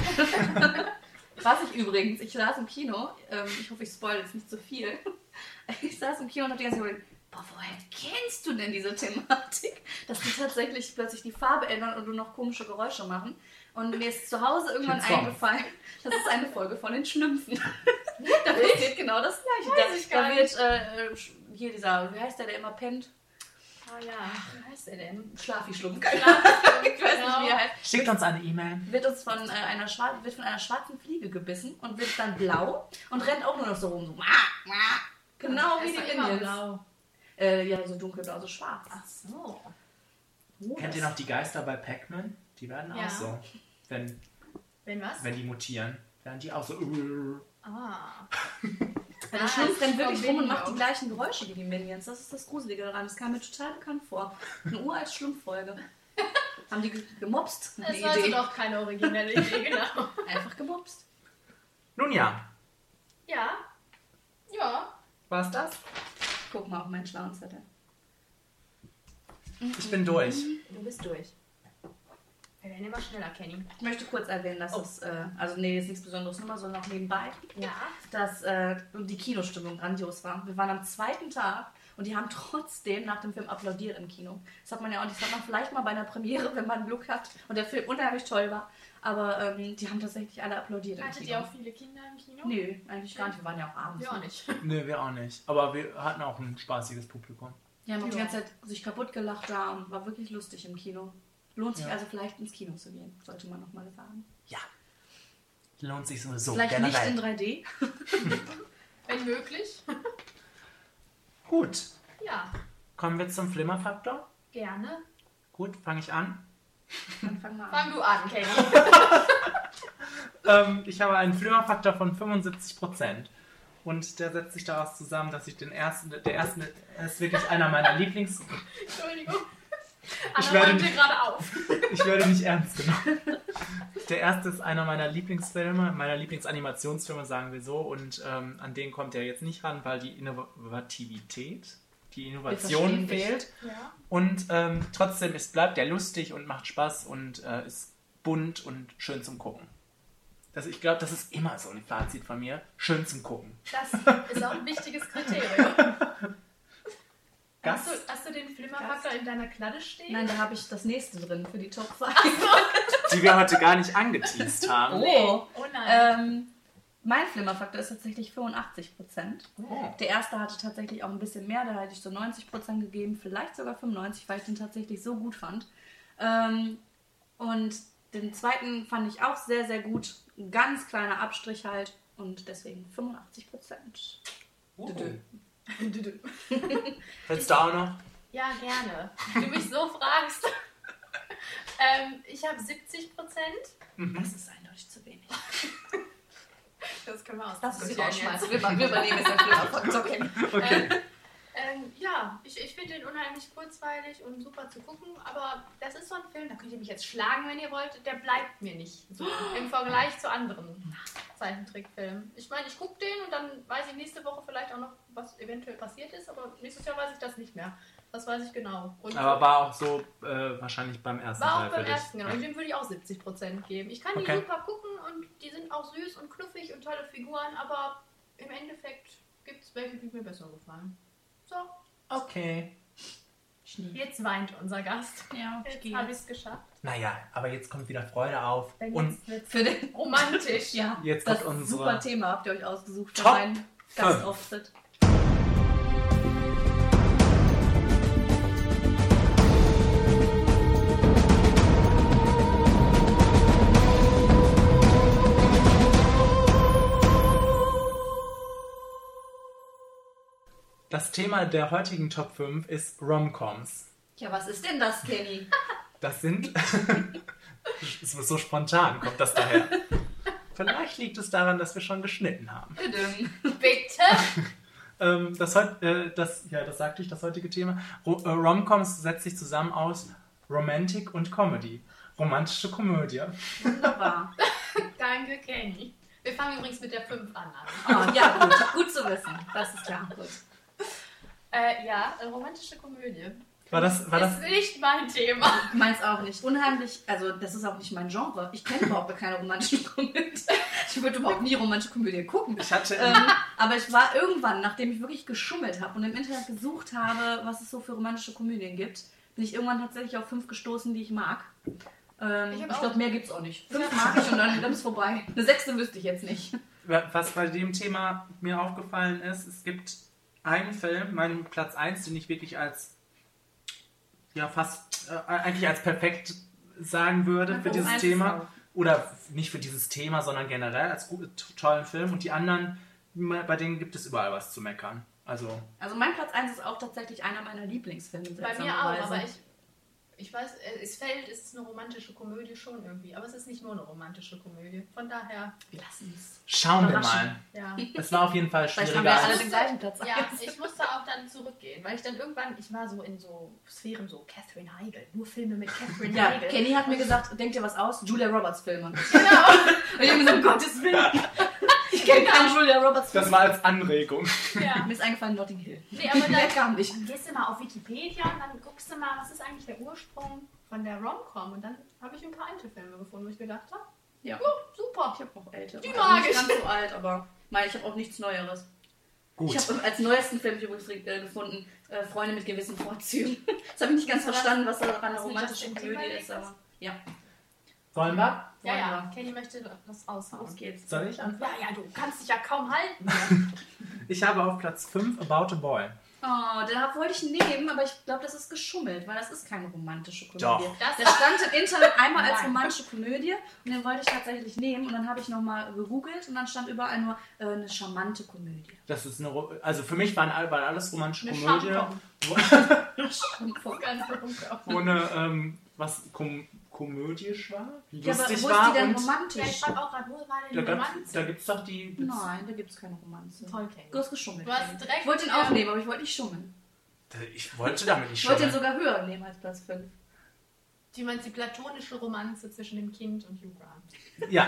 S5: Was ich übrigens, ich saß im Kino, ähm, ich hoffe, ich spoil jetzt nicht zu viel. Ich saß im Kino und hab die ganze Zeit überlegt, boah, woher kennst du denn diese Thematik? Dass die tatsächlich plötzlich die Farbe ändern und nur noch komische Geräusche machen. Und mir ist zu Hause irgendwann
S3: Song.
S5: eingefallen, das ist eine Folge von den Schlümpfen. Da passiert genau das Gleiche.
S4: Weiß
S5: Da,
S4: ich gar
S5: da wird äh, hier dieser, wie heißt der, der immer pennt?
S4: Ah ja, wie heißt er denn?
S5: Schlafi-Schlumpf. Keine Ahnung. Ich weiß nicht, wie er heißt.
S3: Schickt uns eine E-Mail.
S5: Wird uns von, äh, einer Schwar- wird von einer schwarzen Fliege gebissen und wird dann blau und rennt auch nur noch so rum. So. Genau
S4: Er
S5: wie
S4: ist
S5: die
S4: doch immer
S5: Minions.
S4: blau.
S5: Äh, ja, so dunkelblau, so schwarz.
S4: Ach so.
S5: Oh,
S3: Kennt ihr noch die Geister bei Pac-Man? Die werden
S4: Ja.
S3: auch so. Wenn,
S4: Wenn was?
S3: wenn die mutieren, werden die auch so.
S4: Ah.
S5: Der Schlumpf rennt wirklich rum und macht die gleichen Geräusche wie die Minions. Das ist das Gruselige daran. Das kam mir total bekannt vor. Eine uralt Schlumpffolge. Haben die ge- gemobst?
S4: Das
S5: Eine
S4: war also
S5: Idee.
S4: doch keine originelle Idee, genau.
S5: Einfach gemobst.
S3: Nun ja,
S4: Ja. Ja.
S3: war's das?
S5: Guck mal auf meinen schlauen Zettel.
S3: Ich bin durch.
S4: Du bist durch. Wir werden immer schneller, Kenny.
S5: Ich möchte kurz erwähnen, dass
S4: Oh.
S5: es, äh, also nee, ist nichts Besonderes, nur mal so noch nebenbei,
S4: Ja.
S5: dass äh, die Kinostimmung grandios war. Wir waren am zweiten Tag und die haben trotzdem nach dem Film applaudiert im Kino. Das hat man ja auch nicht, das hat man vielleicht mal bei einer Premiere, wenn man Glück hat und der Film unheimlich toll war. Aber ähm, die haben tatsächlich alle applaudiert im
S4: Hattet
S5: Kino.
S4: ihr auch viele Kinder im Kino?
S5: Nö, eigentlich gar nicht. Wir waren ja auch abends.
S4: Wir auch nicht.
S3: Nee, wir auch nicht. Aber wir hatten auch ein spaßiges Publikum.
S5: Die haben auch die
S4: Ja.
S5: ganze Zeit sich kaputt gelacht da und war wirklich lustig im Kino. Lohnt sich
S3: Ja.
S5: also vielleicht ins Kino zu gehen, sollte man nochmal sagen.
S3: Ja. Lohnt sich sowieso.
S5: vielleicht
S3: generell.
S5: nicht in drei D.
S4: Wenn möglich.
S3: Gut.
S4: Ja.
S3: Kommen wir zum Flimmerfaktor.
S4: Gerne.
S3: Gut, fange ich an.
S5: Dann fangen wir an.
S4: Fang du an, Kenny.
S3: Ähm, ich habe einen Flimmerfaktor von fünfundsiebzig Prozent. Und der setzt sich daraus zusammen, dass ich den ersten, der erste ist wirklich einer meiner Lieblings...
S4: Entschuldigung.
S3: Ich
S4: Anna
S3: werde
S4: räumte
S3: nicht-
S4: gerade auf.
S3: Ich werde nicht ernst genommen. Der erste ist einer meiner Lieblingsfilme, meiner Lieblingsanimationsfilme, sagen wir so. Und ähm, an den kommt er jetzt nicht ran, weil die Innovativität die Innovation fehlt.
S4: Ja.
S3: Und ähm, trotzdem, es bleibt ja lustig und macht Spaß und äh, ist bunt und schön zum Gucken. Das, ich glaube, das ist immer so ein Fazit von mir. Schön zum Gucken.
S4: Das ist auch ein wichtiges Kriterium. Hast du, hast du den Flimmerfaktor in deiner Kladde stehen?
S5: Nein, da habe ich das nächste drin für die Top zwei.
S3: Die wir heute gar nicht angeteased haben.
S5: Oh,
S4: Oh nein.
S5: ähm, mein Flimmerfaktor ist tatsächlich fünfundachtzig Prozent.
S3: Oh.
S5: Der erste hatte tatsächlich auch ein bisschen mehr, da hätte ich so neunzig Prozent gegeben, vielleicht sogar fünfundneunzig, weil ich den tatsächlich so gut fand. Ähm, und den zweiten fand ich auch sehr, sehr gut. Ein ganz kleiner Abstrich halt und deswegen fünfundachtzig Prozent.
S3: Uh. Willst du auch noch?
S4: Ja, gerne. Wenn du mich so fragst. ähm, ich habe siebzig Prozent.
S5: Das ist eindeutig zu wenig.
S4: Das können wir aus.
S5: Das ist
S4: ja
S5: rausschmeißen. Wir, wir übernehmen jetzt den Flimmerfaktor. Okay.
S3: Okay.
S4: Ähm, ja, ich, ich finde den unheimlich kurzweilig und super zu gucken, aber das ist so ein Film, da könnt ihr mich jetzt schlagen, wenn ihr wollt, der bleibt mir nicht so im Vergleich zu anderen Zeichentrickfilmen. Ich meine, ich gucke den und dann weiß ich nächste Woche vielleicht auch noch, was eventuell passiert ist, aber nächstes Jahr weiß ich das nicht mehr. Das weiß ich genau. Und
S3: Aber war auch so äh, wahrscheinlich beim ersten
S4: war
S3: Teil
S4: auch beim
S3: für dich.
S4: ersten, genau. Und dem würde ich auch siebzig Prozent geben. Ich kann die
S3: Okay.
S4: super gucken und die sind auch süß und knuffig und tolle Figuren, aber im Endeffekt gibt es welche, die mir besser gefallen. So,
S3: Okay.
S4: jetzt weint unser Gast.
S5: Ja, ich
S4: Jetzt
S5: gehe
S4: habe ich
S5: jetzt.
S4: es geschafft.
S3: Naja, aber jetzt kommt wieder Freude auf.
S4: Denn
S3: Und
S4: jetzt wird's
S5: Für den
S4: romantisch.
S5: Ja,
S3: Jetzt
S5: das
S3: kommt unsere
S5: super Thema habt ihr euch ausgesucht für
S3: Top
S5: meinen Gastauftritt.
S3: das Thema der heutigen Top fünf ist Rom-Coms.
S5: Ja, was ist denn das, Kenny?
S3: Das sind... Es ist so spontan, kommt das daher. Vielleicht liegt es daran, dass wir schon geschnitten haben.
S4: Bitte?
S3: Ähm, das, heut- äh, das, ja, das sagte ich, das heutige Thema. Ro- äh, Rom-Coms setzt sich zusammen aus Romantic und Comedy. Romantische Komödie.
S5: Wunderbar.
S4: Danke, Kenny. Wir fangen übrigens mit der fünf an.
S5: Oh, ja, gut. Gut zu wissen. Das ist klar. Gut.
S4: Äh, ja, äh, romantische Komödie.
S3: War das, war das,
S4: Ist nicht mein Thema.
S5: Meins auch nicht. Unheimlich, also das ist auch nicht mein Genre. Ich kenne überhaupt keine romantische Komödie. Ich würde überhaupt nie romantische Komödie gucken.
S3: ich hatte...
S5: Ähm, aber ich war irgendwann, nachdem ich wirklich geschummelt habe und im Internet gesucht habe, was es so für romantische Komödien gibt, bin ich irgendwann tatsächlich auf fünf gestoßen, die ich mag. Ähm,
S4: Ich
S5: ich
S4: hab auch-
S5: glaube, mehr gibt es auch nicht. Fünf mag ich und dann, dann ist vorbei. Eine sechste wüsste ich jetzt nicht.
S3: Was bei dem Thema mir aufgefallen ist, es gibt einen Film, meinen Platz eins, den ich wirklich als, ja fast, äh, eigentlich als perfekt sagen würde
S5: Na,
S3: für
S5: warum
S3: dieses
S5: eins
S3: Thema.
S5: ist auch?
S3: Oder nicht für dieses Thema, sondern generell als gut, tollen Film. Und die anderen, bei denen gibt es überall was zu meckern. Also,
S5: Also mein Platz eins ist auch tatsächlich einer meiner Lieblingsfilme.
S4: Bei mir auch,
S5: seltsamerweise.
S4: aber ich, ich weiß, äh, es fällt, es ist eine romantische Komödie schon irgendwie. Aber es ist nicht nur eine romantische Komödie. Von daher,
S5: Wir lassen es.
S3: schauen wir
S5: Überraschen.
S3: mal.
S4: ja.
S3: Es war auf jeden Fall
S5: Vielleicht
S3: schwieriger.
S5: haben wir alle
S3: als-
S5: den gleichen Platz
S4: Ja,
S5: eins.
S4: ich musste auch dann zurückgehen, weil ich dann irgendwann, ich war so in so Sphären, so Catherine Heigl, nur Filme mit Catherine
S5: Ja,
S4: Heigl.
S5: Kenny hat mir gesagt, denk dir was aus, Julia Roberts Filme.
S4: Genau.
S5: Und ich hab mir so, um Gottes Willen. Ich kenne keinen Julia Roberts Film.
S3: Das war als Anregung.
S4: Ja.
S5: Mir ist eingefallen Notting Hill.
S4: Nee, aber
S5: Mehr
S4: dann
S5: kam nicht.
S4: gehst du mal auf Wikipedia und dann guckst du mal, was ist eigentlich der Ursprung von der Rom-Com. Und dann habe ich ein paar alte Filme gefunden, wo ich gedacht habe,
S5: Ja.
S4: oh, super.
S5: Ich habe auch ältere.
S4: Die
S5: Also
S4: mag
S5: nicht
S4: ich.
S5: ganz so alt, aber meine, ich habe auch nichts Neueres.
S3: Gut.
S5: Ich habe als neuesten Film übrigens äh, gefunden, äh, Freunde mit gewissen Vorzügen. Das habe ich nicht ganz
S4: Was-
S5: verstanden, was daran eine
S4: was mit
S5: romantische
S4: Justin
S5: Komödie
S4: Timberlake
S5: ist, aber ja,
S3: Sollen wir?
S4: Ja,
S5: Wollen
S4: ja,
S5: wir.
S4: Kenny möchte das
S5: los
S4: raushauen.
S5: geht's.
S3: Soll ich anfangen?
S4: Ja, ja, du kannst dich ja kaum halten.
S3: Ich habe auf Platz fünf About a Boy.
S5: Oh, den wollte ich nehmen, aber ich glaube, das ist geschummelt, weil das ist keine romantische Komödie.
S3: Doch.
S4: Das
S5: Der stand im Internet einmal als
S4: Nein.
S5: romantische Komödie und den wollte ich tatsächlich nehmen und dann habe ich nochmal gegoogelt und dann stand überall nur äh, eine charmante Komödie.
S3: Das ist eine, Ro- also für mich waren, all- waren alles romantische
S4: Eine
S3: Komödie,
S4: Schamkom. Ganz berühmt.
S3: wo eine, ähm, was kom komödisch war,
S5: Ja, aber
S3: lustig
S5: wo ist
S3: war
S5: die denn
S3: und
S4: Ja, ich
S5: romantisch?
S4: frage auch gerade, wo war
S3: da,
S4: denn die
S3: gab's-
S4: Romanze?
S3: da gibt es doch die...
S5: Nein, da gibt es keine Romanze.
S4: Toll, Kenny.
S5: Du hast geschummelt.
S4: Du hast
S5: Kenny.
S4: direkt
S5: Ich wollte ihn
S4: wieder-
S5: auch nehmen, aber ich wollte nicht schummeln.
S3: Ich wollte damit nicht
S5: Ich wollte ihn
S3: schon.
S5: sogar höher nehmen als Platz fünf.
S4: Du meinst die platonische Romanze zwischen dem Kind und Hugh Grant.
S3: Ja,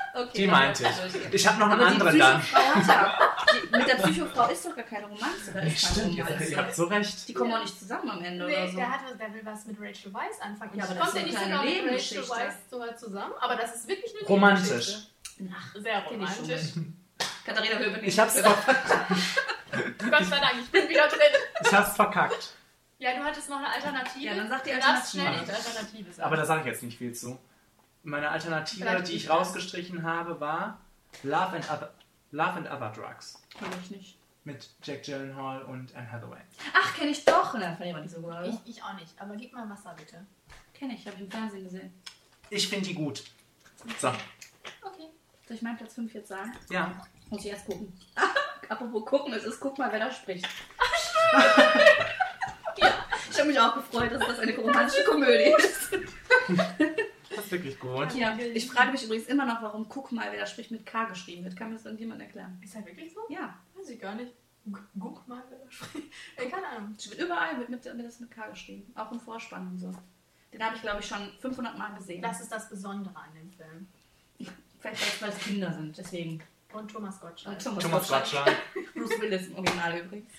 S5: Okay,
S3: Die
S5: dann
S3: meinte
S5: lass
S3: ich.
S5: durchgehen.
S3: Ich habe noch einen
S5: Aber die
S3: anderen dann.
S5: Psychofrau hat ja, die, mit der Psychofrau ist doch gar keine Romanze. Da ist keine
S3: Stimmt, ihr,
S5: Romanze.
S3: ihr habt so recht.
S5: Die kommen auch nicht zusammen am Ende
S4: Nee,
S5: oder so.
S4: der, hat, der will was mit Rachel Weisz anfangen. Und
S5: Ja, aber
S4: ich
S5: das
S4: konnte
S5: ist
S4: nicht
S5: eine
S4: sogar
S5: kleine
S4: mit Rachel
S5: Nebengeschichte.
S4: Weisz sogar zusammen, aber das ist wirklich eine
S3: Romantisch.
S4: Nebengeschichte.
S5: Ach,
S4: Sehr
S5: kenn ich schon.
S4: romantisch.
S5: Katharina Höwe
S3: Ich hab's, ver
S4: Gott sei Dank, ich bin wieder drin.
S3: ich hab's verkackt.
S4: Ja, du hattest noch eine Alternative.
S5: Ja, dann sag die
S4: Du darfst
S5: Alternative.
S4: schnell die Alternative sagen.
S3: Aber da sage ich jetzt nicht viel zu. Meine Alternative,
S4: Vielleicht
S3: die ich
S4: nicht.
S3: rausgestrichen habe, war Love and Other, Love and Other Drugs.
S5: Kenn ich nicht.
S3: Mit Jack Gyllenhaal und Anne Hathaway.
S5: Ach, kenne ich doch. Na, fand ich aber nicht so gut. oder?
S4: ich, ich auch nicht, aber gib mal Wasser bitte.
S5: Kenn ich, habe ich im Fernsehen gesehen.
S3: Ich finde die gut. So,
S4: Okay.
S5: Soll ich meinen Platz fünf jetzt sagen?
S3: ja.
S5: Muss ich erst gucken. Apropos gucken, es ist, guck mal, wer da spricht. Ja, ich habe mich auch gefreut, dass das eine romantische Komödie ist.
S3: Das ist wirklich gut.
S5: Ja, ich frage mich übrigens immer noch, warum guck mal, wer da spricht mit K geschrieben wird. Kann mir das irgendjemand erklären?
S4: Ist das wirklich so?
S5: Ja,
S4: Weiß ich gar nicht. Gu- Guck mal, wer da spricht. Ey, keine Ahnung.
S5: es wird überall mit, mit, mit, das mit K geschrieben. Auch im Vorspann und so. Den habe ich, glaube ich, schon fünfhundert Mal gesehen.
S4: Das ist das Besondere an dem Film.
S5: Vielleicht, weil es Kinder sind, deswegen.
S4: Und Thomas Gottschalk.
S5: Und Thomas,
S3: Thomas
S5: Gottschalk.
S3: Gottschalk.
S5: Bruce Willis im Original übrigens.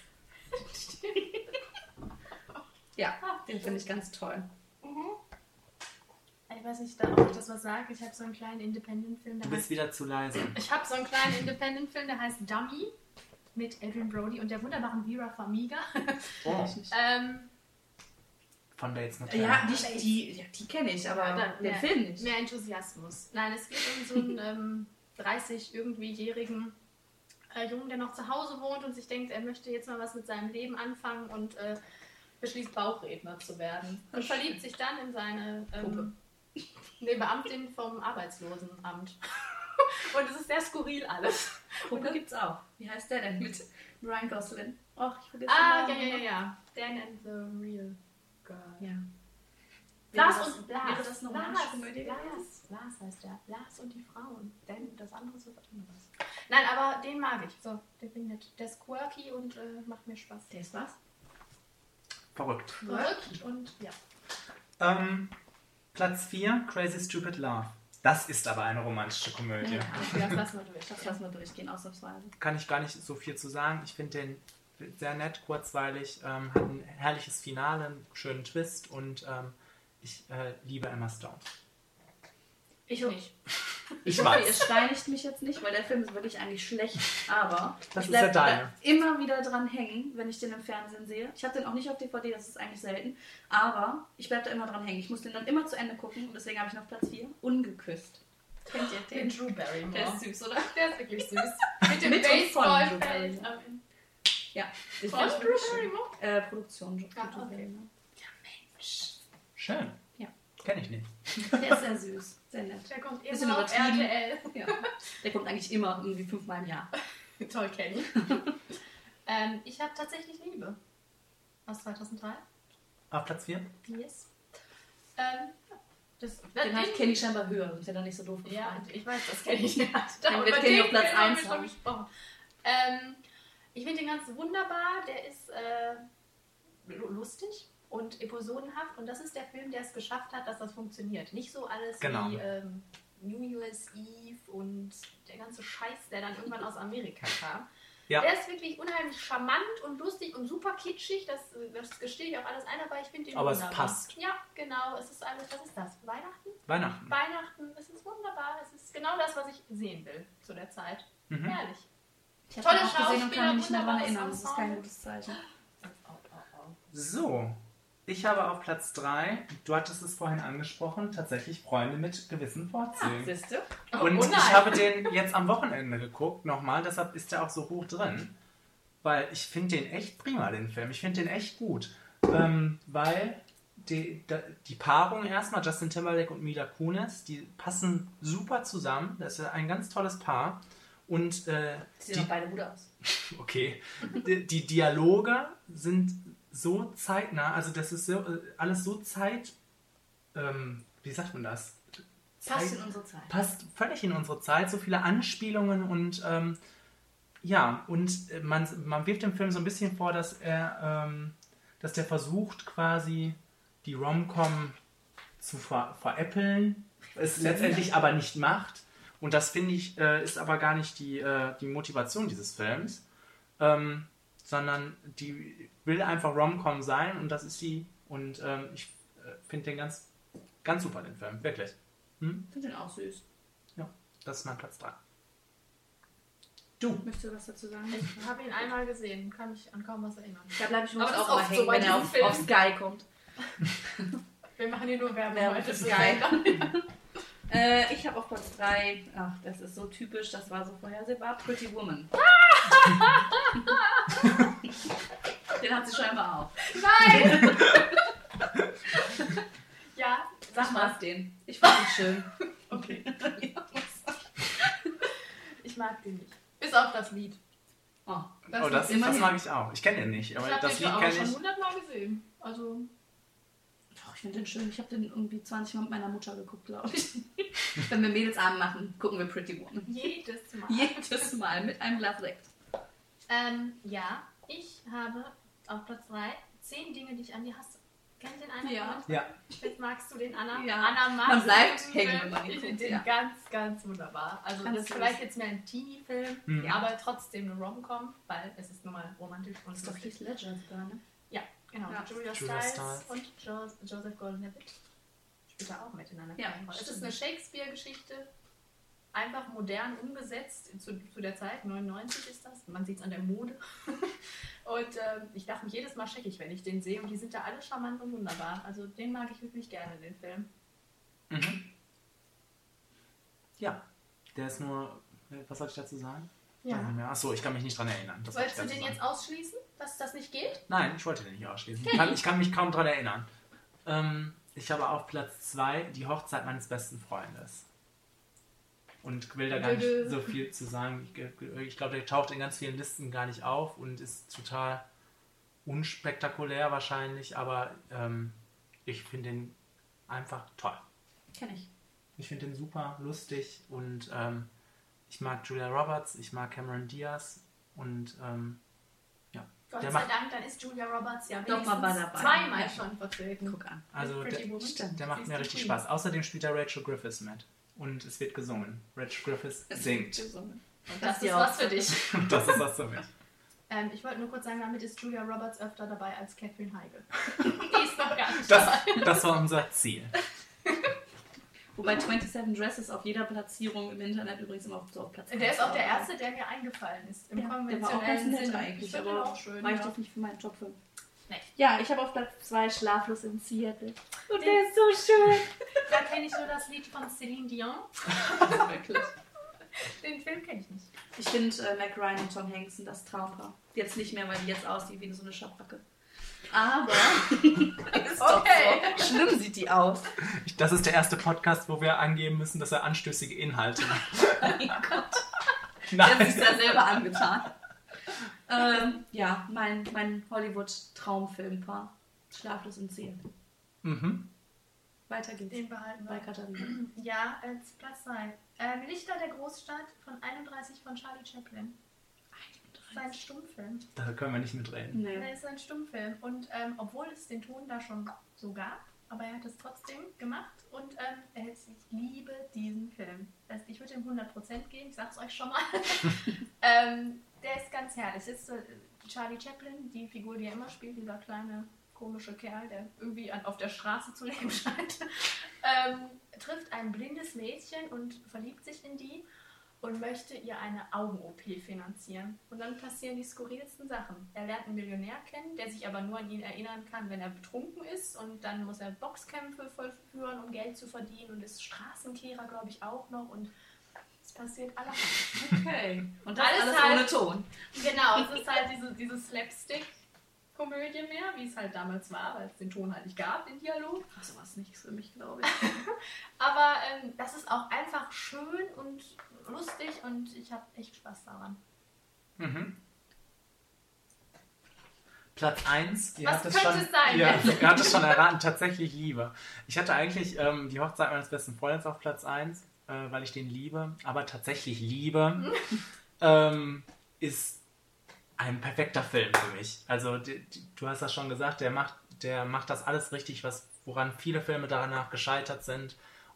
S5: Ja, den finde ich ganz toll.
S4: Ich weiß nicht, ob ich das was sage. Ich habe so einen kleinen Independent-Film,
S3: Du
S4: der
S3: bist
S4: heißt...
S3: wieder zu leise.
S4: Ich habe so einen kleinen Independent-Film, der heißt Dummy mit Adrian Brody und der wunderbaren Vera Farmiga.
S3: Oh,
S4: ähm,
S3: von Bates Motel.
S5: Ja, die, die, ja, die kenne ich, aber
S4: dann
S5: den
S4: mehr,
S5: Film nicht.
S4: Mehr Enthusiasmus. Nein, es geht um so einen ähm, dreißig irgendwie-jährigen äh, Jungen, der noch zu Hause wohnt und sich denkt, er möchte jetzt mal was mit seinem Leben anfangen und äh, beschließt, Bauchredner zu werden. Und verliebt sich dann in seine ähm, nee, Beamtin vom Arbeitslosenamt. Und es ist sehr skurril alles.
S5: Puppe gibt's auch. Wie heißt der denn mit Ryan Gosling? Och, ich vergesse
S4: Ah,
S5: den
S4: ja,
S5: Namen.
S4: ja, ja, ja. Dan and the Real Girl.
S5: Ja.
S4: Lars
S5: Wäre das-
S4: und Blas.
S5: wäre das eine romantische
S4: Lars,
S5: Komödie
S4: Lars,
S5: gewesen?
S4: Lars heißt der. Lars und die Frauen. Denn das andere ist was anderes. Nein, aber den mag ich. So, der bin nett. Der ist quirky und äh, macht mir Spaß.
S5: Der ist was?
S3: Verrückt.
S4: Verrückt und ja.
S3: Ähm, Platz vier, Crazy Stupid Love. Das ist aber eine romantische Komödie.
S5: Ja.
S4: Das lassen wir durch.
S5: Das lassen wir durchgehen, ausnahmsweise.
S3: Kann ich gar nicht so viel zu sagen. Ich finde den sehr nett, kurzweilig, ähm, hat ein herrliches Finale, einen schönen Twist und ähm, ich äh, liebe Emma Stone.
S4: Ich nicht.
S3: Ich
S5: Ich hoffe,
S3: weiß.
S5: ihr steinigt mich jetzt nicht, weil der Film ist wirklich eigentlich schlecht. Aber
S3: Das
S5: ich
S3: ist ja
S5: bleib da
S3: deine.
S5: immer wieder dran hängen, wenn ich den im Fernsehen sehe. Ich habe den auch nicht auf D V D, das ist eigentlich selten. Aber ich bleibe da immer dran hängen. Ich muss den dann immer zu Ende gucken und deswegen habe ich noch Platz vier. Ungeküsst. Kennt ihr
S4: Den
S5: den?
S4: Drew Barrymore.
S5: Der ist süß, oder?
S4: Der ist wirklich süß. Mit dem
S5: Mit und von Drew
S4: Baseballfeld.
S5: Barrymore.
S4: am Ende.
S5: Ja. Den
S4: Von
S5: find ich
S4: Drew
S5: wirklich schön.
S4: Barrymore?
S5: Äh, Produktion.
S4: Ah,
S5: Drew
S4: okay.
S5: Barrymore.
S3: Schön.
S5: Ja.
S3: Kenne ich nicht.
S5: Der ist sehr süß. Sehr nett.
S4: Der kommt
S5: Bisschen
S4: immer auf R
S5: übertrieben.
S4: T L.
S5: Ja. Der kommt eigentlich immer irgendwie fünfmal im Jahr.
S4: Toll, Kenny. ähm, ich habe tatsächlich Liebe. Aus zweitausenddrei.
S3: Auf Platz vier?
S4: Yes. Ähm, das,
S5: Den hat Kenny scheinbar höher, sonst wäre er nicht so doof
S4: Ja,
S5: gefragt.
S4: ich weiß, dass Kenny den hat.
S5: Den wird
S4: Über
S5: Kenny
S4: den
S5: auf Platz
S4: Film haben
S5: eins
S4: wir schon
S5: haben.
S4: gesprochen. Ähm, ich finde den ganz wunderbar. Der ist äh, lu- lustig und episodenhaft. Und das ist der Film, der es geschafft hat, dass das funktioniert. Nicht so alles
S3: Genau.
S4: wie ähm, New Year's Eve und der ganze Scheiß, der dann irgendwann aus Amerika kam.
S3: Ja.
S4: Der ist wirklich unheimlich charmant und lustig und super kitschig. Das, das gestehe ich auch alles ein, aber ich finde den
S3: Aber es
S4: wunderbar.
S3: passt.
S4: Ja, genau. Es ist alles, was ist das? Weihnachten?
S3: Weihnachten.
S4: Weihnachten, es ist wunderbar. Es ist genau das, was ich sehen will zu der Zeit.
S3: Mhm.
S4: Herrlich.
S5: Ich habe
S4: Tolle
S5: den auch gesehen und kann mich nicht mehr daran
S4: Schauspieler,
S5: erinnern. Das ist kein
S4: wunderbares
S5: gutes Zeichen.
S4: Oh, oh, oh.
S3: So, ich habe auf Platz drei, du hattest es vorhin angesprochen, tatsächlich Freunde mit gewissen Vorzügen.
S5: Siehst du?
S3: Und
S4: Oh nein.
S3: ich habe den jetzt am Wochenende geguckt, nochmal, deshalb ist der auch so hoch drin. Weil ich finde den echt prima, den Film. Ich finde den echt gut. Ähm, weil die, die, die Paarung erstmal, Justin Timberlake und Mila Kunis, die passen super zusammen. Das ist ein ganz tolles Paar. Und äh,
S5: Sehen
S3: die,
S5: doch beide gut aus.
S3: okay, die, die Dialoge sind so zeitnah, also das ist so, äh, alles so zeit, ähm, wie sagt man das?
S5: Passt
S3: Zeit-
S5: in unsere Zeit.
S3: passt völlig in unsere Zeit, so viele Anspielungen und ähm, ja, und äh, man, man wirft dem Film so ein bisschen vor, dass er, ähm, dass der versucht quasi die Rom-Com zu ver veräppeln, es letztendlich aber nicht macht Und das finde ich, äh, ist aber gar nicht die, äh, die Motivation dieses Films, ähm, sondern die will einfach Rom-Com sein und das ist sie. Und ähm, ich äh, finde den ganz, ganz super, den Film, wirklich. Hm?
S5: Ich finde den auch süß.
S3: Ja, das ist mein Platz drei. Du.
S5: Möchtest du was dazu sagen?
S4: Ich habe ihn einmal gesehen, kann mich an kaum was erinnern.
S5: Da bleibe ich
S4: Aber
S5: morgens
S4: das
S5: auch
S4: ist
S5: mal
S4: oft so
S5: hängen,
S4: bei
S5: wenn er
S4: diesem
S5: auf,
S4: Film.
S5: auf Sky kommt.
S4: Wir machen hier nur Werbung.
S5: Werbung
S4: heute
S5: für
S4: für
S5: Sky.
S4: Sky.
S5: Äh, ich habe auf Platz drei, ach, das ist so typisch, das war so vorhersehbar, Pretty Woman. Den hat sie scheinbar auch.
S4: Nein! Ja, sag
S5: Ich
S4: mal.
S5: mag den. Ich fand ihn schön.
S4: Okay. Ich mag den nicht. Bis auf das Lied.
S5: Oh,
S4: Das
S3: Oh,
S4: ist
S3: das, das
S5: immerhin.
S3: mag ich auch. Ich kenne den nicht,
S4: Ich
S3: aber
S4: habe
S3: das
S4: den
S3: Lied
S4: aber
S3: kenne
S4: schon
S3: ich.
S4: hundertmal gesehen. Also,
S5: doch, ich finde den schön. Ich habe den irgendwie zwanzig Mal mit meiner Mutter geguckt, glaube ich. Wenn wir Mädelsabend machen, gucken wir Pretty Woman.
S4: jedes Mal.
S5: Jedes Mal mit einem Glas Sekt.
S4: Ähm, ja, ich habe auf Platz drei zehn Dinge, die ich an dir hasse. Kennt den einer?
S5: Ja.
S4: von euch?
S3: Ja.
S4: Jetzt magst du den, Anna?
S5: Ja.
S4: Anna mag
S5: Man bleibt
S4: den
S5: hängen,
S4: Film.
S5: wenn man ihn
S4: Ich
S5: guckt,
S4: finde den
S5: ja.
S4: ganz, ganz wunderbar. Also
S5: Ganz
S4: das ist
S5: süß.
S4: vielleicht jetzt mehr ein Teenie-Film,
S3: Mhm.
S4: aber trotzdem eine Rom-Com, weil es ist nun mal romantisch und
S5: Das ist doch
S4: lustig.
S5: Heath Ledger sogar, ne?
S4: Ja, genau.
S5: Ja.
S4: Julia,
S3: Julia
S4: Stiles,
S3: Stiles.
S4: und jo Joseph Gordon-Levitt spielt da auch mit in einer
S5: Ja,
S4: kleinen Rolle. Es ist
S5: stimmt.
S4: eine Shakespeare-Geschichte, einfach modern umgesetzt zu, zu der Zeit, neunundneunzig ist das, man sieht es an der Mode. Und äh, ich dachte mir jedes Mal scheckig, wenn ich den sehe und die sind da alle charmant und wunderbar. Also den mag ich wirklich gerne, den Film.
S3: Mhm. Ja, der ist nur. Was soll ich dazu sagen? Weiß nicht mehr. Achso, ich kann mich nicht dran erinnern. Das wollte ich
S4: Wolltest du
S3: dazu
S4: den
S3: sagen.
S4: jetzt ausschließen, dass das nicht geht?
S3: Nein, ich wollte den nicht ausschließen. Ich kann, ich kann mich kaum dran erinnern. Ähm, ich habe auf Platz zwei die Hochzeit meines besten Freundes. Und will da gar nicht
S4: Dödö.
S3: so viel zu sagen. Ich, ich glaube, der taucht in ganz vielen Listen gar nicht auf und ist total unspektakulär wahrscheinlich, aber ähm, ich finde den einfach toll.
S5: Kenn ich.
S3: Ich finde den super lustig und ähm, ich mag Julia Roberts, ich mag Cameron Diaz und ähm, ja.
S4: Gott
S3: Der
S4: sei
S3: macht-
S4: Dank, dann ist Julia Roberts ja
S5: Doch mal
S4: wenigstens
S5: dabei.
S4: zweimal
S5: Ja.
S4: schon vertreten.
S5: Guck an.
S3: Also
S4: Pretty
S3: der,
S4: Woman.
S5: Stimmt.
S3: der macht
S4: Sie
S3: mir
S4: ist
S3: richtig
S4: die
S3: Spaß. Außerdem spielt da Rachel Griffiths mit und es wird gesungen. Rachel Griffiths singt.
S4: Und
S5: Das
S4: das
S5: die
S4: ist was
S5: auch-
S4: für dich.
S3: Das ist was für mich.
S4: Ähm, ich wollte nur kurz sagen, damit ist Julia Roberts öfter dabei als Catherine Heigl. Die ist noch gar nicht
S3: Das,
S4: dabei.
S3: das war unser Ziel.
S5: Wobei siebenundzwanzig Dresses auf jeder Platzierung im Internet übrigens immer auf, so auf Platz
S4: Der
S5: eins
S4: ist auch der
S5: war.
S4: erste, der mir eingefallen ist. Im
S5: Ja, der war auch ganz
S4: konventionellen
S5: nett
S4: Sinne.
S5: eigentlich,
S4: Ich finde den
S5: aber
S4: auch schön.
S5: reicht
S4: Ja.
S5: jetzt nicht für meinen Topfilm.
S4: Nee.
S5: Ja, ich habe auf Platz zwei Schlaflos in Seattle. Und
S4: Den-
S5: der ist so schön.
S4: Da kenne ich nur das Lied von Celine Dion.
S5: Wirklich.
S4: Den Film kenne ich nicht.
S5: Ich finde äh, Mac Ryan und Tom Hanks sind das Traumpaar. Jetzt nicht mehr, weil die jetzt aussieht wie so eine Schabracke. Aber ist doch
S4: Okay.
S5: so. Schlimm sieht die aus.
S3: Das ist der erste Podcast, wo wir angeben müssen, dass er anstößige Inhalte hat.
S5: Mein Gott.
S3: Nein.
S5: Der hat sich da selber angetan. ähm, ja, mein, mein Hollywood-Traumfilmpaar. Schlaflos in Seattle.
S3: Mhm.
S5: Weiter geht's.
S4: Den behalten
S5: Bei
S4: wir.
S5: Katharina.
S4: Ja, als Platz zwei. Ähm, Lichter der Großstadt von einunddreißig von Charlie Chaplin. Sein Stummfilm.
S3: Da können wir nicht mitreden.
S5: Nee.
S4: Der ist ein Stummfilm. Und ähm, obwohl es den Ton da schon so gab, aber er hat es trotzdem gemacht und ähm, er hat, ich liebe diesen Film. Das heißt, ich würde ihm hundert Prozent geben, ich sag's euch schon mal. ähm, der ist ganz herrlich. Es ist so, Charlie Chaplin, die Figur, die er immer spielt, dieser kleine komische Kerl, der irgendwie an, auf der Straße zu leben scheint, ähm, trifft ein blindes Mädchen und verliebt sich in die und möchte ihr eine Augen-O P finanzieren. Und dann passieren die skurrilsten Sachen. Er lernt einen Millionär kennen, der sich aber nur an ihn erinnern kann, wenn er betrunken ist. Und dann muss er Boxkämpfe vollführen, um Geld zu verdienen. Und ist Straßenkehrer, glaube ich, auch noch. Und es passiert allerhand.
S5: Okay. Und das
S4: Alles
S5: alles,
S4: halt-
S5: ohne Ton.
S4: Genau, es ist halt diese, diese Slapstick-Komödie mehr, wie es halt damals war, weil es den Ton halt nicht gab, den Dialog.
S5: Ach, sowas nichts für mich, glaube ich.
S4: Aber ähm, das ist auch einfach schön und lustig und ich habe echt Spaß daran.
S3: Mhm. Platz eins. Ihr
S4: Was
S3: habt es
S4: könnte
S3: schon,
S4: es sein
S3: Ja,
S4: jetzt?
S3: ihr habt es schon erraten, tatsächlich Liebe. Ich hatte eigentlich ähm, die Hochzeit meines besten Freundes auf Platz eins, äh, weil ich den liebe. Aber tatsächlich Liebe ähm, ist ein perfekter Film für mich. Also die, die, du hast das schon gesagt, der macht, der macht das alles richtig, was, woran viele Filme danach gescheitert sind.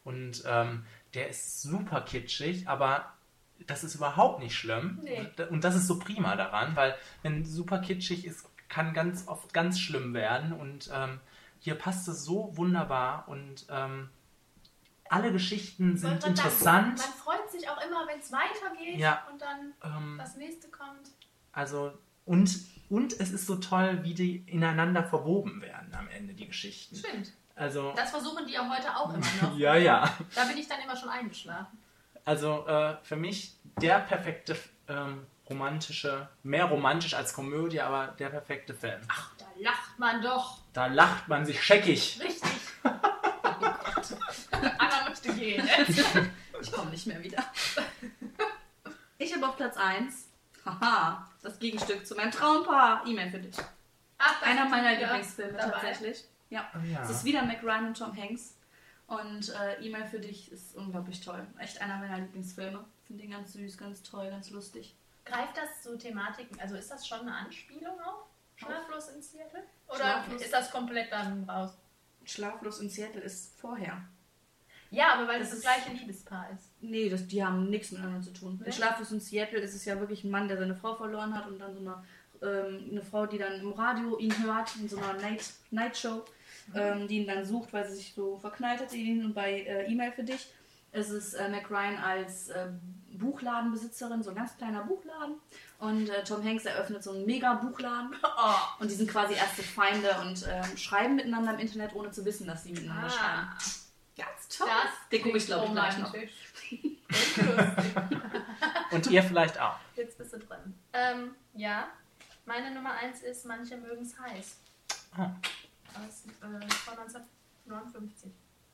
S3: Und ähm, der ist super kitschig, aber das ist überhaupt nicht schlimm.
S4: Nee.
S3: Und das ist so prima daran, weil wenn super kitschig ist, kann ganz oft ganz schlimm werden. Und ähm, hier passt es so wunderbar und ähm, alle Geschichten sind
S4: Und dann-
S3: interessant.
S4: Man freut sich auch immer, wenn es weitergeht
S3: Ja.
S4: und dann
S3: Ähm,
S4: das nächste kommt.
S3: Also, und, und es ist so toll, wie die ineinander verwoben werden am Ende, die Geschichten.
S4: Stimmt.
S3: Also,
S4: Das versuchen die ja heute auch immer noch.
S3: ja, ja.
S4: Da bin ich dann immer schon eingeschlafen.
S3: Also, äh, für mich der perfekte ähm, romantische, mehr romantisch als Komödie, aber der perfekte Film.
S4: Ach, da lacht man doch.
S3: Da lacht man sich scheckig.
S4: Richtig. Oh Gott. Anna möchte gehen.
S5: Ich komme nicht mehr wieder. Ich habe auf Platz eins, haha, das Gegenstück zu meinem Traumpaar, E-Mail für dich.
S4: Ach, da
S5: Einer
S4: sind
S5: meiner
S4: wir wieder
S5: Lieblingsfilme
S4: dabei.
S5: tatsächlich. Ja.
S3: Oh ja.
S5: Es ist wieder Mac Ryan und Tom Hanks. Und äh, E-Mail für dich ist unglaublich toll. Echt einer meiner Lieblingsfilme. Finde den ganz süß, ganz toll, ganz lustig.
S4: Greift das so Thematiken, also ist das schon eine Anspielung auf Schlaflos in Seattle? Oder
S5: Schlaflos.
S4: ist das komplett dann raus?
S5: Schlaflos in Seattle ist vorher.
S4: Ja, aber weil
S5: Das
S4: es das
S5: ist-
S4: gleiche Liebespaar ist.
S5: Nee, das, die haben nichts miteinander zu tun.
S4: Nee?
S5: In Schlaflos in Seattle ist es ja wirklich ein Mann, der seine Frau verloren hat und dann so eine, ähm, eine Frau, die dann im Radio ihn hört, in so einer Night, Night Show, ähm, die ihn dann sucht, weil sie sich so verknallt hat in ihn. Und bei äh, E-Mail für dich ist es äh, Mac Ryan als äh, Buchladenbesitzerin, so ein ganz kleiner Buchladen. Und äh, Tom Hanks eröffnet so einen Mega-Buchladen.
S4: Oh.
S5: Und die sind quasi erste Feinde und ähm, schreiben miteinander im Internet, ohne zu wissen, dass sie miteinander schreiben.
S4: Ah,
S5: Ganz toll.
S4: das
S5: Den gucke ich, glaube ich, gleich noch.
S4: romantisch. Und lustig.
S3: Und ihr vielleicht auch.
S4: Jetzt bist du drin. Ähm, ja, meine Nummer eins ist Manche mögen es heiß.
S3: Oh.
S4: Aus, äh, von neunzehnhundertneunundfünfzig.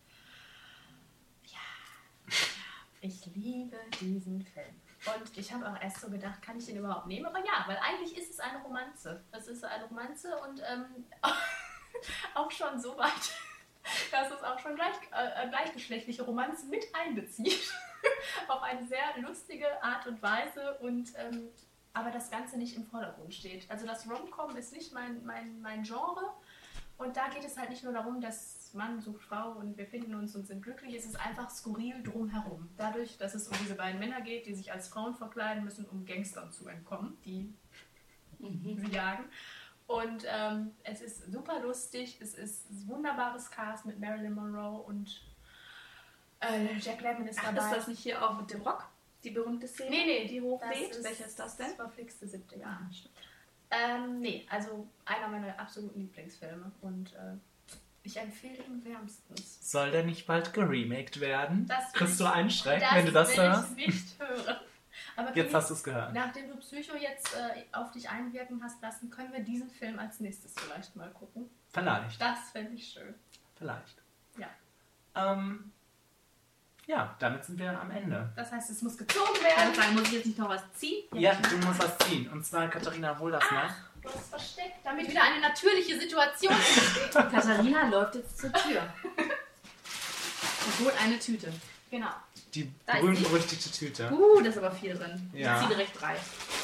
S4: Ja, ich liebe diesen Film. Und ich habe auch erst so gedacht, kann ich den überhaupt nehmen? Aber ja, weil eigentlich ist es eine Romanze. Es ist eine Romanze und ähm, auch schon so weit, dass es auch schon gleich, äh, gleichgeschlechtliche Romanzen mit einbezieht. Auf eine sehr lustige Art und Weise und ähm, aber das Ganze nicht im Vordergrund steht. Also das Rom-Com ist nicht mein, mein, mein Genre und da geht es halt nicht nur darum, dass Mann sucht Frau und wir finden uns und sind glücklich, es ist einfach skurril drumherum. Dadurch, dass es um diese beiden Männer geht, die sich als Frauen verkleiden müssen, um Gangstern zu entkommen, die
S5: Mhm.
S4: sie jagen. Und ähm, es ist super lustig, es ist ein wunderbares Cast mit Marilyn Monroe und äh, Jack Lemmon ist
S5: Ach,
S4: dabei.
S5: ist das nicht hier auch mit dem Rock? Die berühmte Szene?
S4: Nee, nee,
S5: die hochweht?
S4: das
S5: Welche ist das denn?
S4: Das verflixte siebte Jahr.
S5: Ah, stimmt.
S4: Ähm, nee, also einer meiner absoluten Lieblingsfilme und äh, ich empfehle ihn wärmstens.
S3: Soll der nicht bald geremaked werden?
S4: Das will
S3: Kriegst du
S4: ich-
S3: einen Schreck, wenn du das
S4: will
S3: hörst?
S4: ich nicht hören. Aber
S3: Jetzt
S4: Kili,
S3: hast du es gehört.
S4: nachdem du Psycho jetzt äh, auf dich einwirken hast lassen, können wir diesen Film als nächstes vielleicht mal gucken.
S3: Vielleicht.
S4: Das fände ich schön.
S3: Vielleicht.
S4: Ja.
S3: Ähm, ja, damit sind wir am Ende.
S4: Das heißt, es muss gezogen
S5: Kann
S4: werden.
S5: ich sagen, muss ich jetzt nicht noch was ziehen?
S3: Ja, du musst was ziehen. Und zwar, Katharina, hol das nach.
S4: Du hast versteckt, damit wieder eine natürliche Situation entsteht.
S5: Katharina läuft jetzt zur Tür. Und holt eine Tüte.
S4: Genau.
S3: Die
S4: Da ist
S3: berühmt-berüchtigte Tüte.
S5: Uh, da ist aber viel drin.
S3: Ja.
S5: Ich ziehe direkt drei.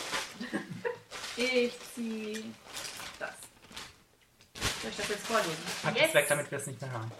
S5: Ich ziehe das. Soll ich das jetzt vorlesen?
S3: Pack
S4: Yes.
S3: es weg, damit wir es nicht mehr hören.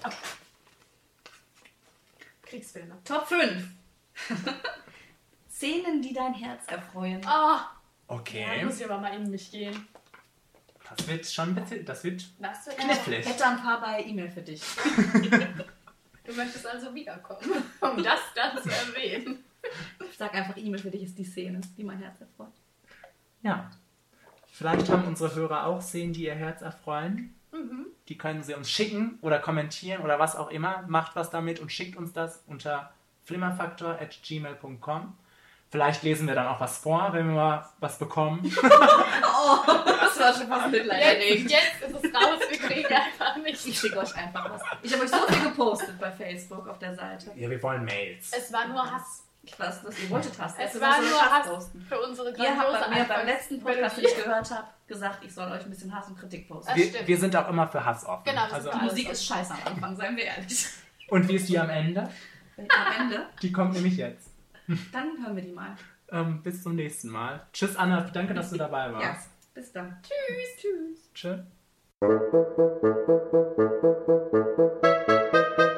S4: Kriegsfilme.
S5: Top fünf. Szenen, die dein Herz erfreuen.
S4: Oh, ja,
S3: Okay.
S4: muss ich aber mal in mich gehen.
S3: Das wird schon ein bisschen, das wird
S4: Das wird
S3: knifflig.
S5: Ich hätte ein paar bei E-Mail für dich.
S4: Du möchtest also wiederkommen, um das dann zu erwähnen.
S5: Ich sag einfach, E-Mail für dich ist die Szene, die mein Herz erfreut.
S3: Ja. Vielleicht haben unsere Hörer auch Szenen, die ihr Herz erfreuen.
S4: Mhm.
S3: Die können sie uns schicken oder kommentieren oder was auch immer. Macht was damit und schickt uns das unter flimmerfaktor at gmail punkt com. Vielleicht lesen wir dann auch was vor, wenn wir mal was bekommen.
S5: Das war schon fast
S4: Jetzt,
S5: mitleiderregend.
S4: jetzt ist es raus, wir kriegen einfach
S5: Ich
S4: nicht.
S5: schicke euch einfach was. Ich habe euch so viel gepostet bei Facebook auf der Seite.
S3: Ja, wir wollen Mails.
S4: Es war nur Hass.
S5: Ich weiß, was ihr wolltet hast.
S4: Es
S5: Jetzt
S4: war
S5: müssen wir
S4: nur Hass
S5: posten.
S4: für unsere
S5: Ihr habt
S4: grandiose
S5: bei mir beim
S4: Anfangs-
S5: letzten Podcast, den ich gehört habe, gesagt, ich soll euch ein bisschen Hass und Kritik posten.
S4: Das
S3: Wir,
S4: stimmt.
S3: wir sind auch immer für Hass offen.
S4: Genau, wir
S3: Also,
S4: sind
S5: Die Musik ist scheiße am Anfang, seien wir ehrlich.
S3: und wie ist die am Ende?
S5: Am Ende,
S3: Die kommt nämlich jetzt.
S5: dann hören wir die mal.
S3: Ähm, bis zum nächsten Mal. Tschüss, Anna. Danke, dass du dabei warst.
S5: Ja, bis dann. Tschüss. Tschüss.
S3: Tschüss.